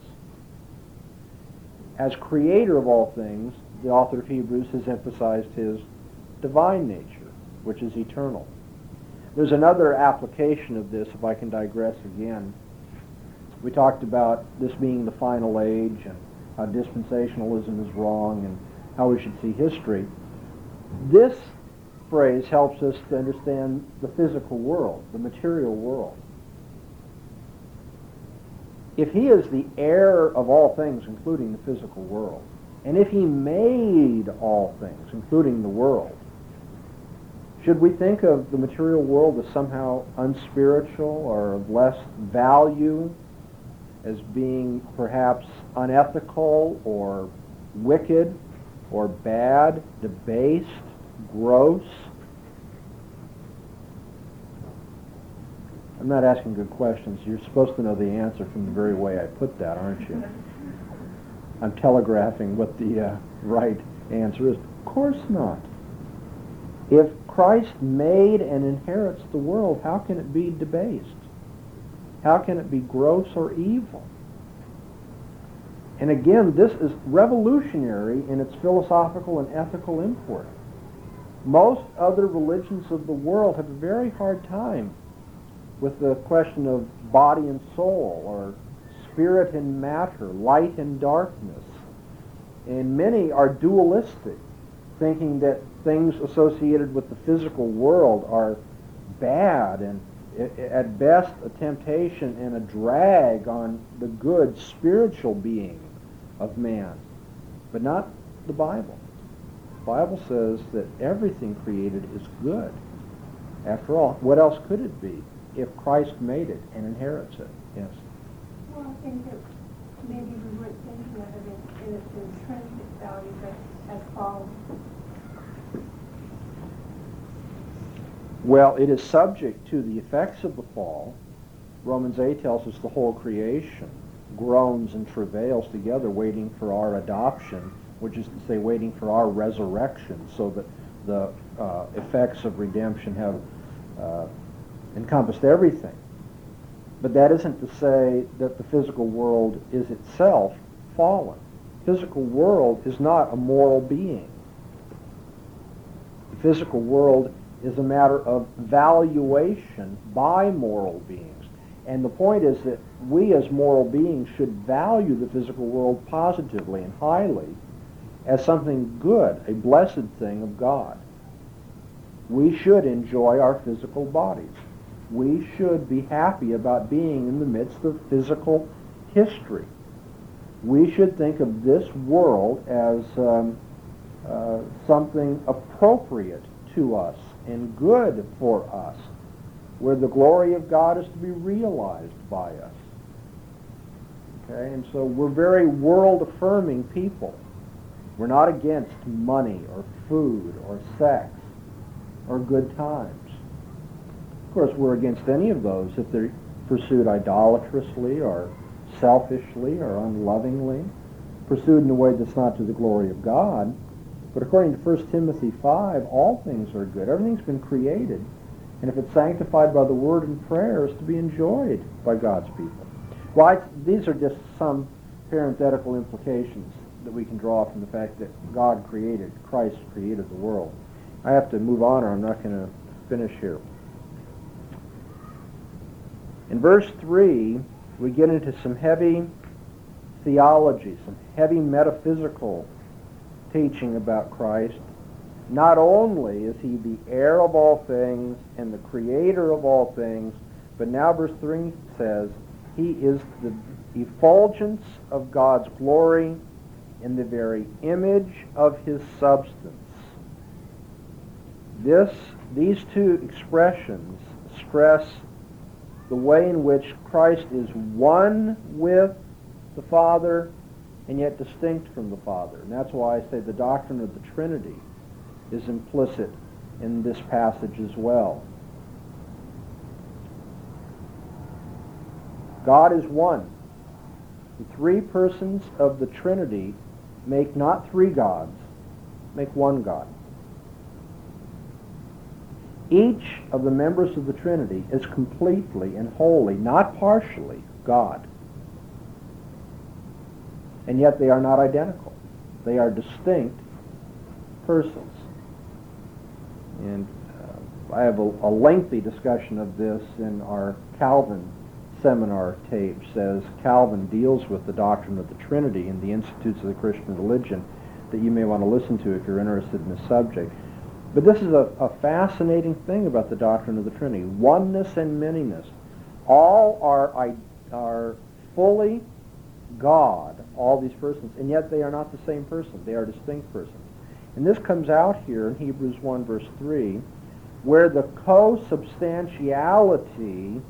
As creator of all things, the author of Hebrews has emphasized his divine nature, which is eternal. There's another application of this, if I can digress again. We talked about this being the final age and how dispensationalism is wrong and how we should see history. This phrase helps us to understand the physical world, the material world. If he is the heir of all things, including the physical world, and if he made all things, including the world, should we think of the material world as somehow unspiritual or of less value, as being perhaps unethical or wicked or bad, debased, gross? I'm not asking good questions. You're supposed to know the answer from the very way I put that, aren't you? I'm telegraphing what the uh, right answer is. Of course not. If Christ made and inherits the world, how can it be debased? How can it be gross or evil? And again, this is revolutionary in its philosophical and ethical import. Most other religions of the world have a very hard time with the question of body and soul, or spirit and matter, light and darkness. And many are dualistic, thinking that things associated with the physical world are bad and at best a temptation and a drag on the good spiritual being of man. But not the Bible. The Bible says that everything created is good. After all, what else could it be if Christ made it and inherits it? Yes? Well, I think that maybe we weren't thinking of it in, in its intrinsic value, but as fallen. Well, it is subject to the effects of the fall. Romans eight tells us the whole creation groans and travails together, waiting for our adoption, which is to say, waiting for our resurrection, so that the uh, effects of redemption have uh, encompassed everything. But that isn't to say that the physical world is itself fallen. The physical world is not a moral being. The physical world is a matter of valuation by moral beings. And the point is that we as moral beings should value the physical world positively and highly as something good, a blessed thing of God. We should enjoy our physical bodies. We should be happy about being in the midst of physical history. We should think of this world as um, uh, something appropriate to us and good for us, where the glory of God is to be realized by us. Okay, and so we're very world-affirming people. We're not against money or food or sex or good times. Of course, we're against any of those if they're pursued idolatrously or selfishly or unlovingly, pursued in a way that's not to the glory of God. But according to First Timothy five, all things are good. Everything's been created. And if it's sanctified by the word and prayer, it's to be enjoyed by God's people. Well, I, these are just some parenthetical implications that we can draw from the fact that God created, Christ created the world. I have to move on or I'm not going to finish here. In verse three, we get into some heavy theology, some heavy metaphysical teaching about Christ. Not only is he the heir of all things and the creator of all things, but now verse three says he is the effulgence of God's glory in the very image of his substance. This, these two expressions stress the way in which Christ is one with the Father and yet distinct from the Father. And that's why I say the doctrine of the Trinity is implicit in this passage as well. God is one. The three persons of the Trinity make not three gods, make one God. Each of the members of the Trinity is completely and wholly, not partially, God. And yet they are not identical. They are distinct persons. And uh, I have a, a lengthy discussion of this in our Calvin seminar tapes, as Calvin deals with the doctrine of the Trinity in the Institutes of the Christian Religion, that you may want to listen to if you're interested in this subject. But this is a, a fascinating thing about the doctrine of the Trinity. Oneness and manyness. All are, are fully God, all these persons, and yet they are not the same person. They are distinct persons. And this comes out here in Hebrews one verse three, where the co-substantiality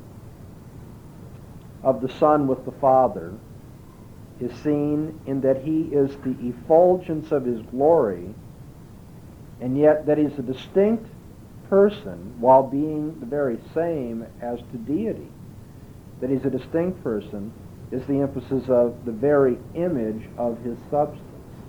of the Son with the Father is seen in that he is the effulgence of his glory, and yet that he's a distinct person while being the very same as to deity. That he's a distinct person is the emphasis of the very image of his substance.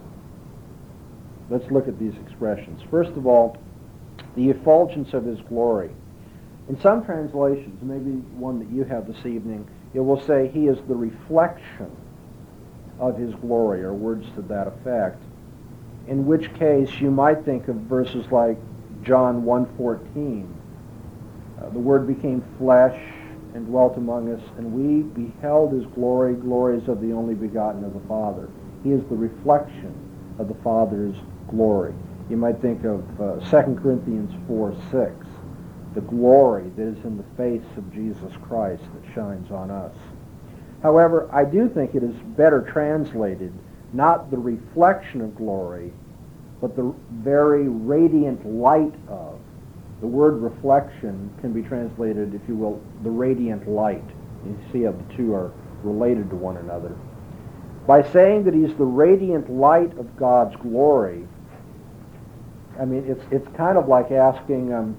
Let's look at these expressions. First of all, the effulgence of his glory. In some translations, maybe one that you have this evening, it will say he is the reflection of his glory, or words to that effect. In which case you might think of verses like John one fourteen. Uh, the Word became flesh and dwelt among us, and we beheld his glory, glories of the only begotten of the Father. He is the reflection of the Father's glory. You might think of uh, Second Corinthians four six, the glory that is in the face of Jesus Christ that shines on us. However, I do think it is better translated, not the reflection of glory, but the very radiant light of. The word reflection can be translated, if you will, the radiant light. You see how the two are related to one another. By saying that he's the radiant light of God's glory, I mean, it's it's kind of like asking, um,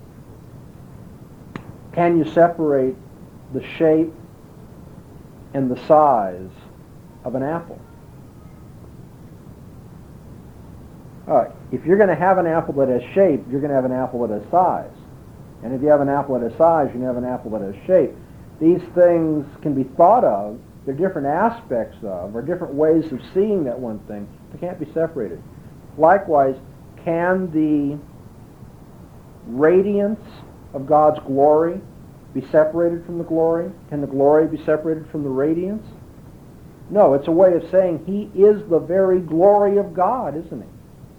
can you separate the shape and the size of an apple? Uh, if you're going to have an apple that has shape, you're going to have an apple that has size. And if you have an apple that has size, you're going to have an apple that has shape. These things can be thought of. They're different aspects of, or different ways of seeing that one thing. They can't be separated. Likewise, can the radiance of God's glory be separated from the glory? Can the glory be separated from the radiance? No, it's a way of saying he is the very glory of God, isn't he?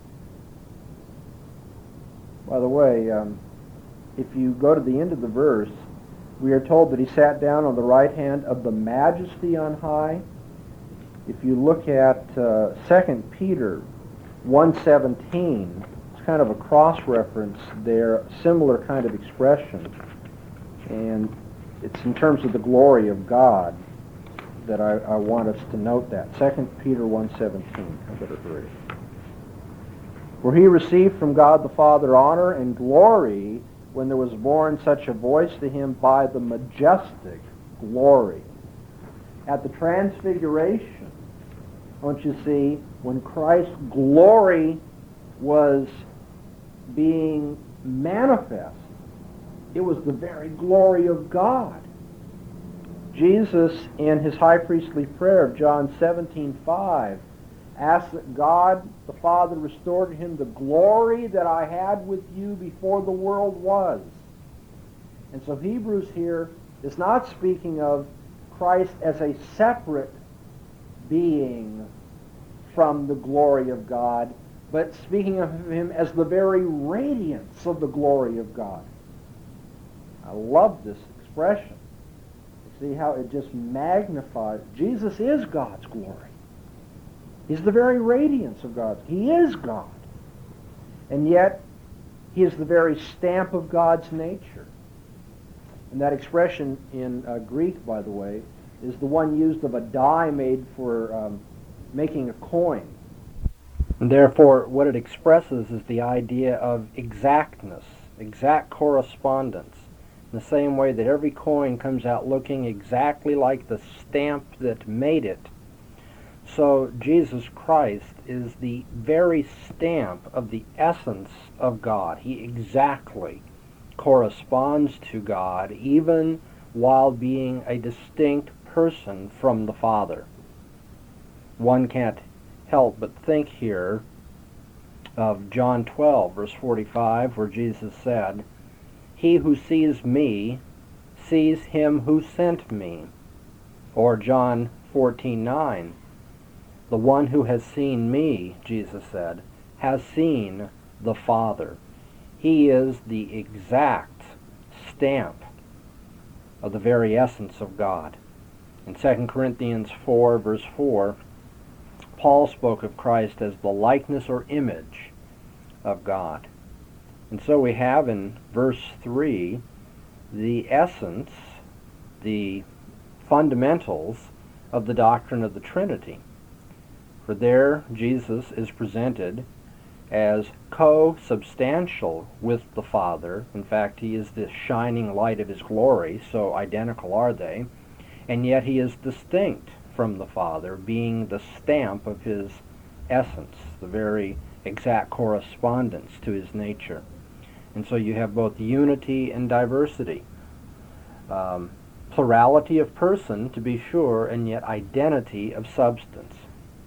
By the way, um, if you go to the end of the verse, we are told that he sat down on the right hand of the majesty on high. If you look at uh, Second Peter one seventeen, it's kind of a cross-reference there, similar kind of expression, and it's in terms of the glory of God that I, I want us to note that. Second Peter one seventeen. I better hurry. For he received from God the Father honor and glory when there was born such a voice to him by the majestic glory. At the transfiguration, don't you see, when Christ's glory was being manifest, it was the very glory of God. Jesus, in his high priestly prayer of John seventeen five, asked that God the Father restore to him the glory that I had with you before the world was. And so Hebrews here is not speaking of Christ as a separate being from the glory of God, but speaking of him as the very radiance of the glory of God. I love this expression. You see how it just magnifies. Jesus is God's glory. He's the very radiance of God. He is God. And yet, he is the very stamp of God's nature. And that expression in uh, Greek, by the way, is the one used of a die made for um, making a coin. And therefore, what it expresses is the idea of exactness, exact correspondence, in the same way that every coin comes out looking exactly like the stamp that made it. So Jesus Christ is the very stamp of the essence of God. He exactly corresponds to God, even while being a distinct person from the Father. One can't help but think here of John twelve, verse forty-five, where Jesus said, "He who sees me sees him who sent me." Or John fourteen nine, "The one who has seen me," Jesus said, "has seen the Father." He is the exact stamp of the very essence of God. In Second Corinthians four, verse four, Paul spoke of Christ as the likeness or image of God. And so we have in verse three the essence, the fundamentals of the doctrine of the Trinity. For there Jesus is presented as co-substantial with the Father. In fact, he is the shining light of his glory, so identical are they. And yet he is distinct from the Father, being the stamp of his essence, the very exact correspondence to his nature. And so you have both unity and diversity. Um, plurality of person, to be sure, and yet identity of substance.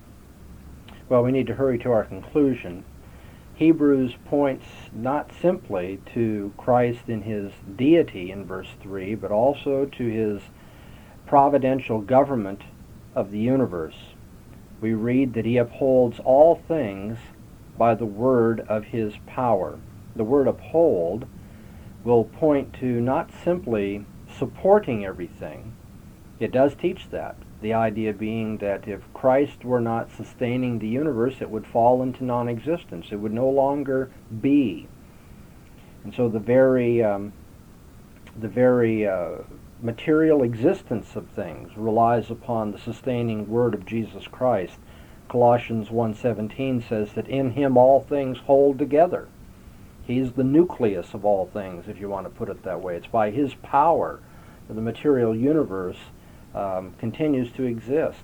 Well, we need to hurry to our conclusion. Hebrews points not simply to Christ in his deity in verse three, but also to his providential government of the universe. We read that he upholds all things by the word of his power. The word uphold will point to not simply supporting everything. It does teach that. The idea being that if Christ were not sustaining the universe, it would fall into non-existence. It would no longer be. And so the very, um, the very uh, material existence of things relies upon the sustaining word of Jesus Christ. Colossians one seventeen says that in him all things hold together. He's the nucleus of all things, if you want to put it that way. It's by his power that the material universe um, continues to exist.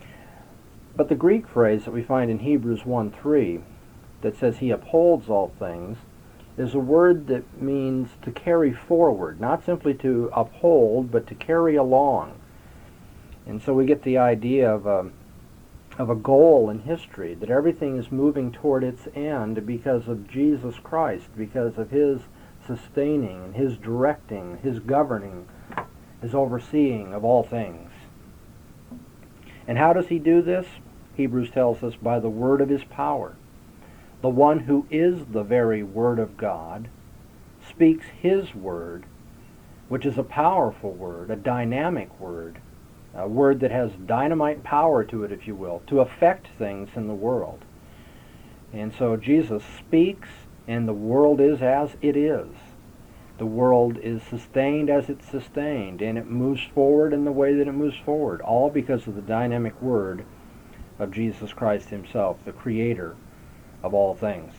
But the Greek phrase that we find in Hebrews one three that says he upholds all things is a word that means to carry forward, not simply to uphold, but to carry along. And so we get the idea of a, of a goal in history, that everything is moving toward its end because of Jesus Christ, because of his sustaining and his directing, his governing, his overseeing of all things. And how does he do this? Hebrews tells us by the word of his power. The one who is the very word of God speaks his word, which is a powerful word, a dynamic word, a word that has dynamite power to it, if you will, to affect things in the world. And so Jesus speaks and the world is as it is. The world is sustained as it's sustained, and it moves forward in the way that it moves forward, all because of the dynamic word of Jesus Christ himself, the creator of all things.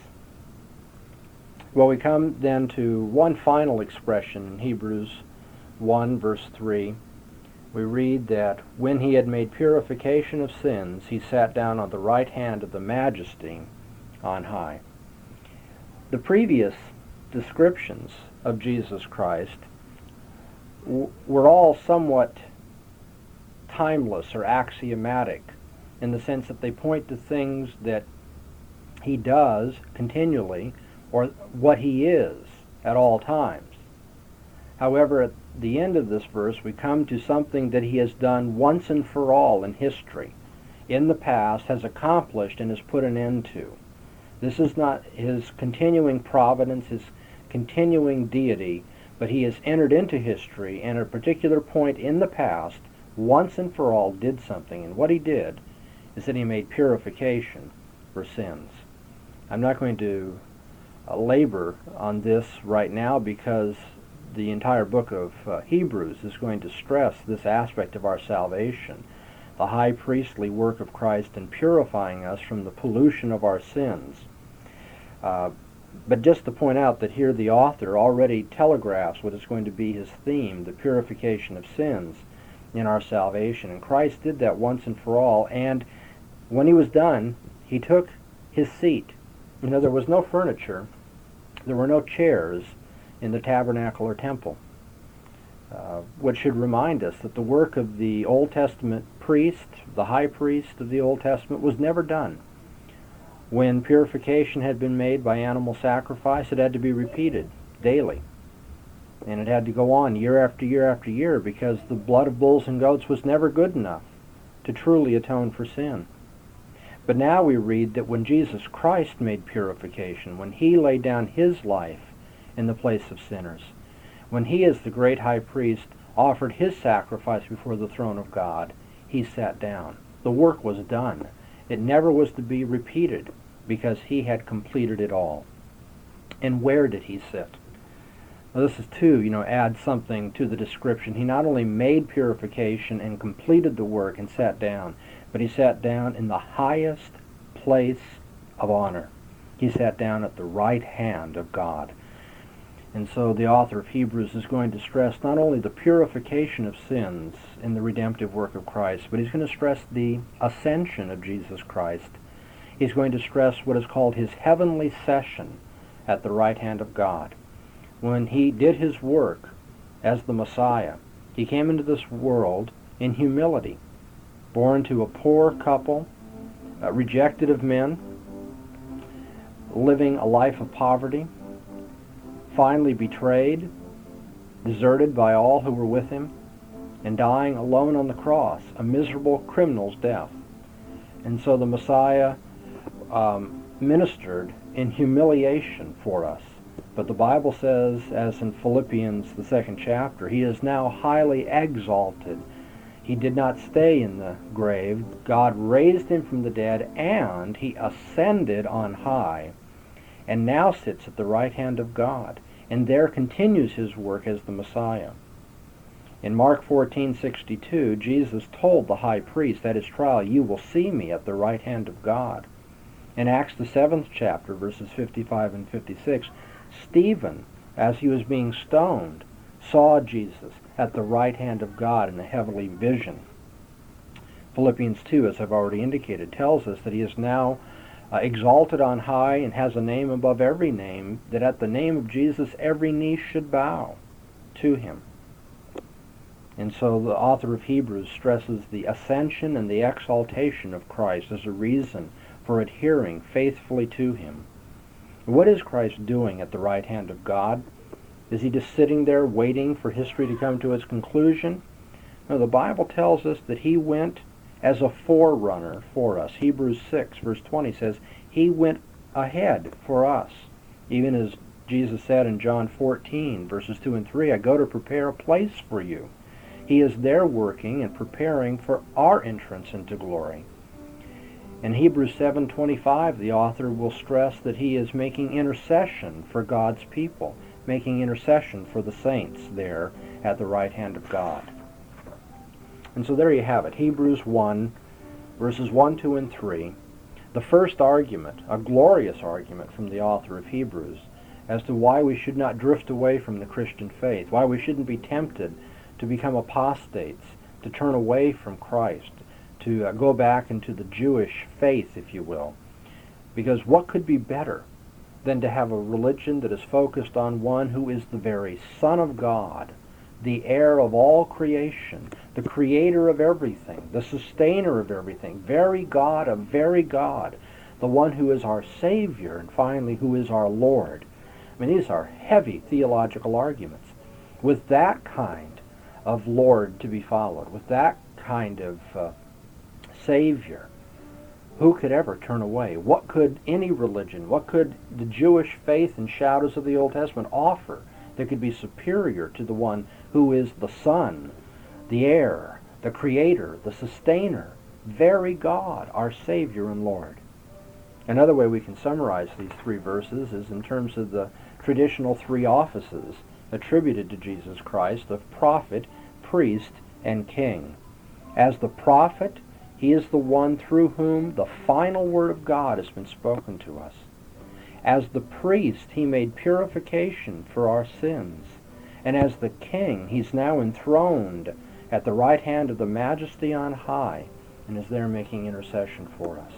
Well, we come then to one final expression in Hebrews one, verse three. We read that when he had made purification of sins, he sat down on the right hand of the Majesty on high. The previous descriptions of Jesus Christ w- were all somewhat timeless or axiomatic, in the sense that they point to things that he does continually, or what he is at all times. However, at the end of this verse, we come to something that he has done once and for all in history, in the past, has accomplished and has put an end to. This is not his continuing providence, his continuing deity, but he has entered into history, and at a particular point in the past, once and for all, did something. And what he did is that he made purification for sins. I'm not going to uh, labor on this right now, because the entire book of uh, Hebrews is going to stress this aspect of our salvation, the high priestly work of Christ in purifying us from the pollution of our sins. Uh, but just to point out that here the author already telegraphs what is going to be his theme, the purification of sins in our salvation. And Christ did that once and for all, and when he was done, he took his seat. You know, there was no furniture, there were no chairs in the tabernacle or temple, uh, which should remind us that the work of the Old Testament priest, the high priest of the Old Testament, was never done. When purification had been made by animal sacrifice, it had to be repeated daily. And it had to go on year after year after year, because the blood of bulls and goats was never good enough to truly atone for sin. But now we read that when Jesus Christ made purification, when he laid down his life in the place of sinners, when he, as the great high priest, offered his sacrifice before the throne of God, he sat down. The work was done. It never was to be repeated, because he had completed it all. And where did he sit? Now, this is too, you know, add something to the description. He not only made purification and completed the work and sat down, but he sat down in the highest place of honor. He sat down at the right hand of God. And so the author of Hebrews is going to stress not only the purification of sins in the redemptive work of Christ, but he's going to stress the ascension of Jesus Christ. He's going to stress what is called his heavenly session at the right hand of God. When he did his work as the Messiah, he came into this world in humility, born to a poor couple, uh, rejected of men, living a life of poverty, finally betrayed, deserted by all who were with him, and dying alone on the cross, a miserable criminal's death. And so the Messiah um, ministered in humiliation for us. But the Bible says, as in Philippians, the second chapter, he is now highly exalted. He did not stay in the grave. God raised him from the dead, and he ascended on high, and now sits at the right hand of God, and there continues his work as the Messiah. In Mark fourteen sixty-two, Jesus told the high priest at his trial, "You will see me at the right hand of God." In Acts the seventh chapter, verses fifty-five and fifty-six, Stephen, as he was being stoned, saw Jesus at the right hand of God in a heavenly vision. Philippians two, as I've already indicated, tells us that he is now uh, exalted on high and has a name above every name, that at the name of Jesus every knee should bow to him. And so the author of Hebrews stresses the ascension and the exaltation of Christ as a reason for adhering faithfully to him. What is Christ doing at the right hand of God? Is he just sitting there waiting for history to come to its conclusion? No, the Bible tells us that he went as a forerunner for us. Hebrews six, verse twenty says, he went ahead for us. Even as Jesus said in John fourteen, verses two and three, I go to prepare a place for you. He is there working and preparing for our entrance into glory. In Hebrews seven twenty-five, the author will stress that he is making intercession for God's people, making intercession for the saints there at the right hand of God. And so there you have it, Hebrews one, verses one, two, and three. The first argument, a glorious argument from the author of Hebrews, as to why we should not drift away from the Christian faith, why we shouldn't be tempted to become apostates, to turn away from Christ, to uh, go back into the Jewish faith, if you will. Because what could be better than to have a religion that is focused on one who is the very Son of God, the heir of all creation, the creator of everything, the sustainer of everything, very God of very God, the one who is our Savior, and finally who is our Lord. I mean, these are heavy theological arguments. With that kind of Lord to be followed, with that kind of uh, Savior, who could ever turn away? What could any religion, what could the Jewish faith and shadows of the Old Testament offer that could be superior to the one who is the Son, the heir, the creator, the sustainer, very God, our Savior and Lord? Another way we can summarize these three verses is in terms of the traditional three offices attributed to Jesus Christ of prophet, priest, and king. As the prophet, he is the one through whom the final word of God has been spoken to us. As the priest, he made purification for our sins. And as the king, he's now enthroned at the right hand of the Majesty on high and is there making intercession for us.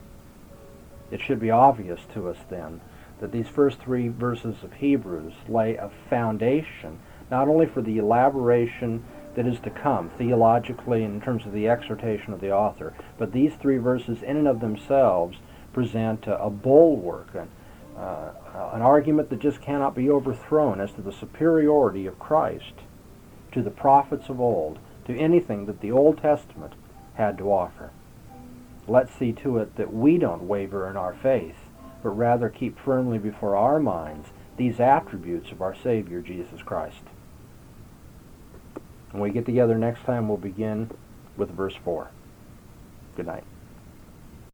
It should be obvious to us then that these first three verses of Hebrews lay a foundation not only for the elaboration that is to come theologically in terms of the exhortation of the author, but these three verses in and of themselves present a, a bulwark, an, uh, an argument that just cannot be overthrown as to the superiority of Christ to the prophets of old, to anything that the Old Testament had to offer. Let's see to it that we don't waver in our faith, but rather keep firmly before our minds these attributes of our Savior, Jesus Christ. When we get together next time, we'll begin with verse four. Good night.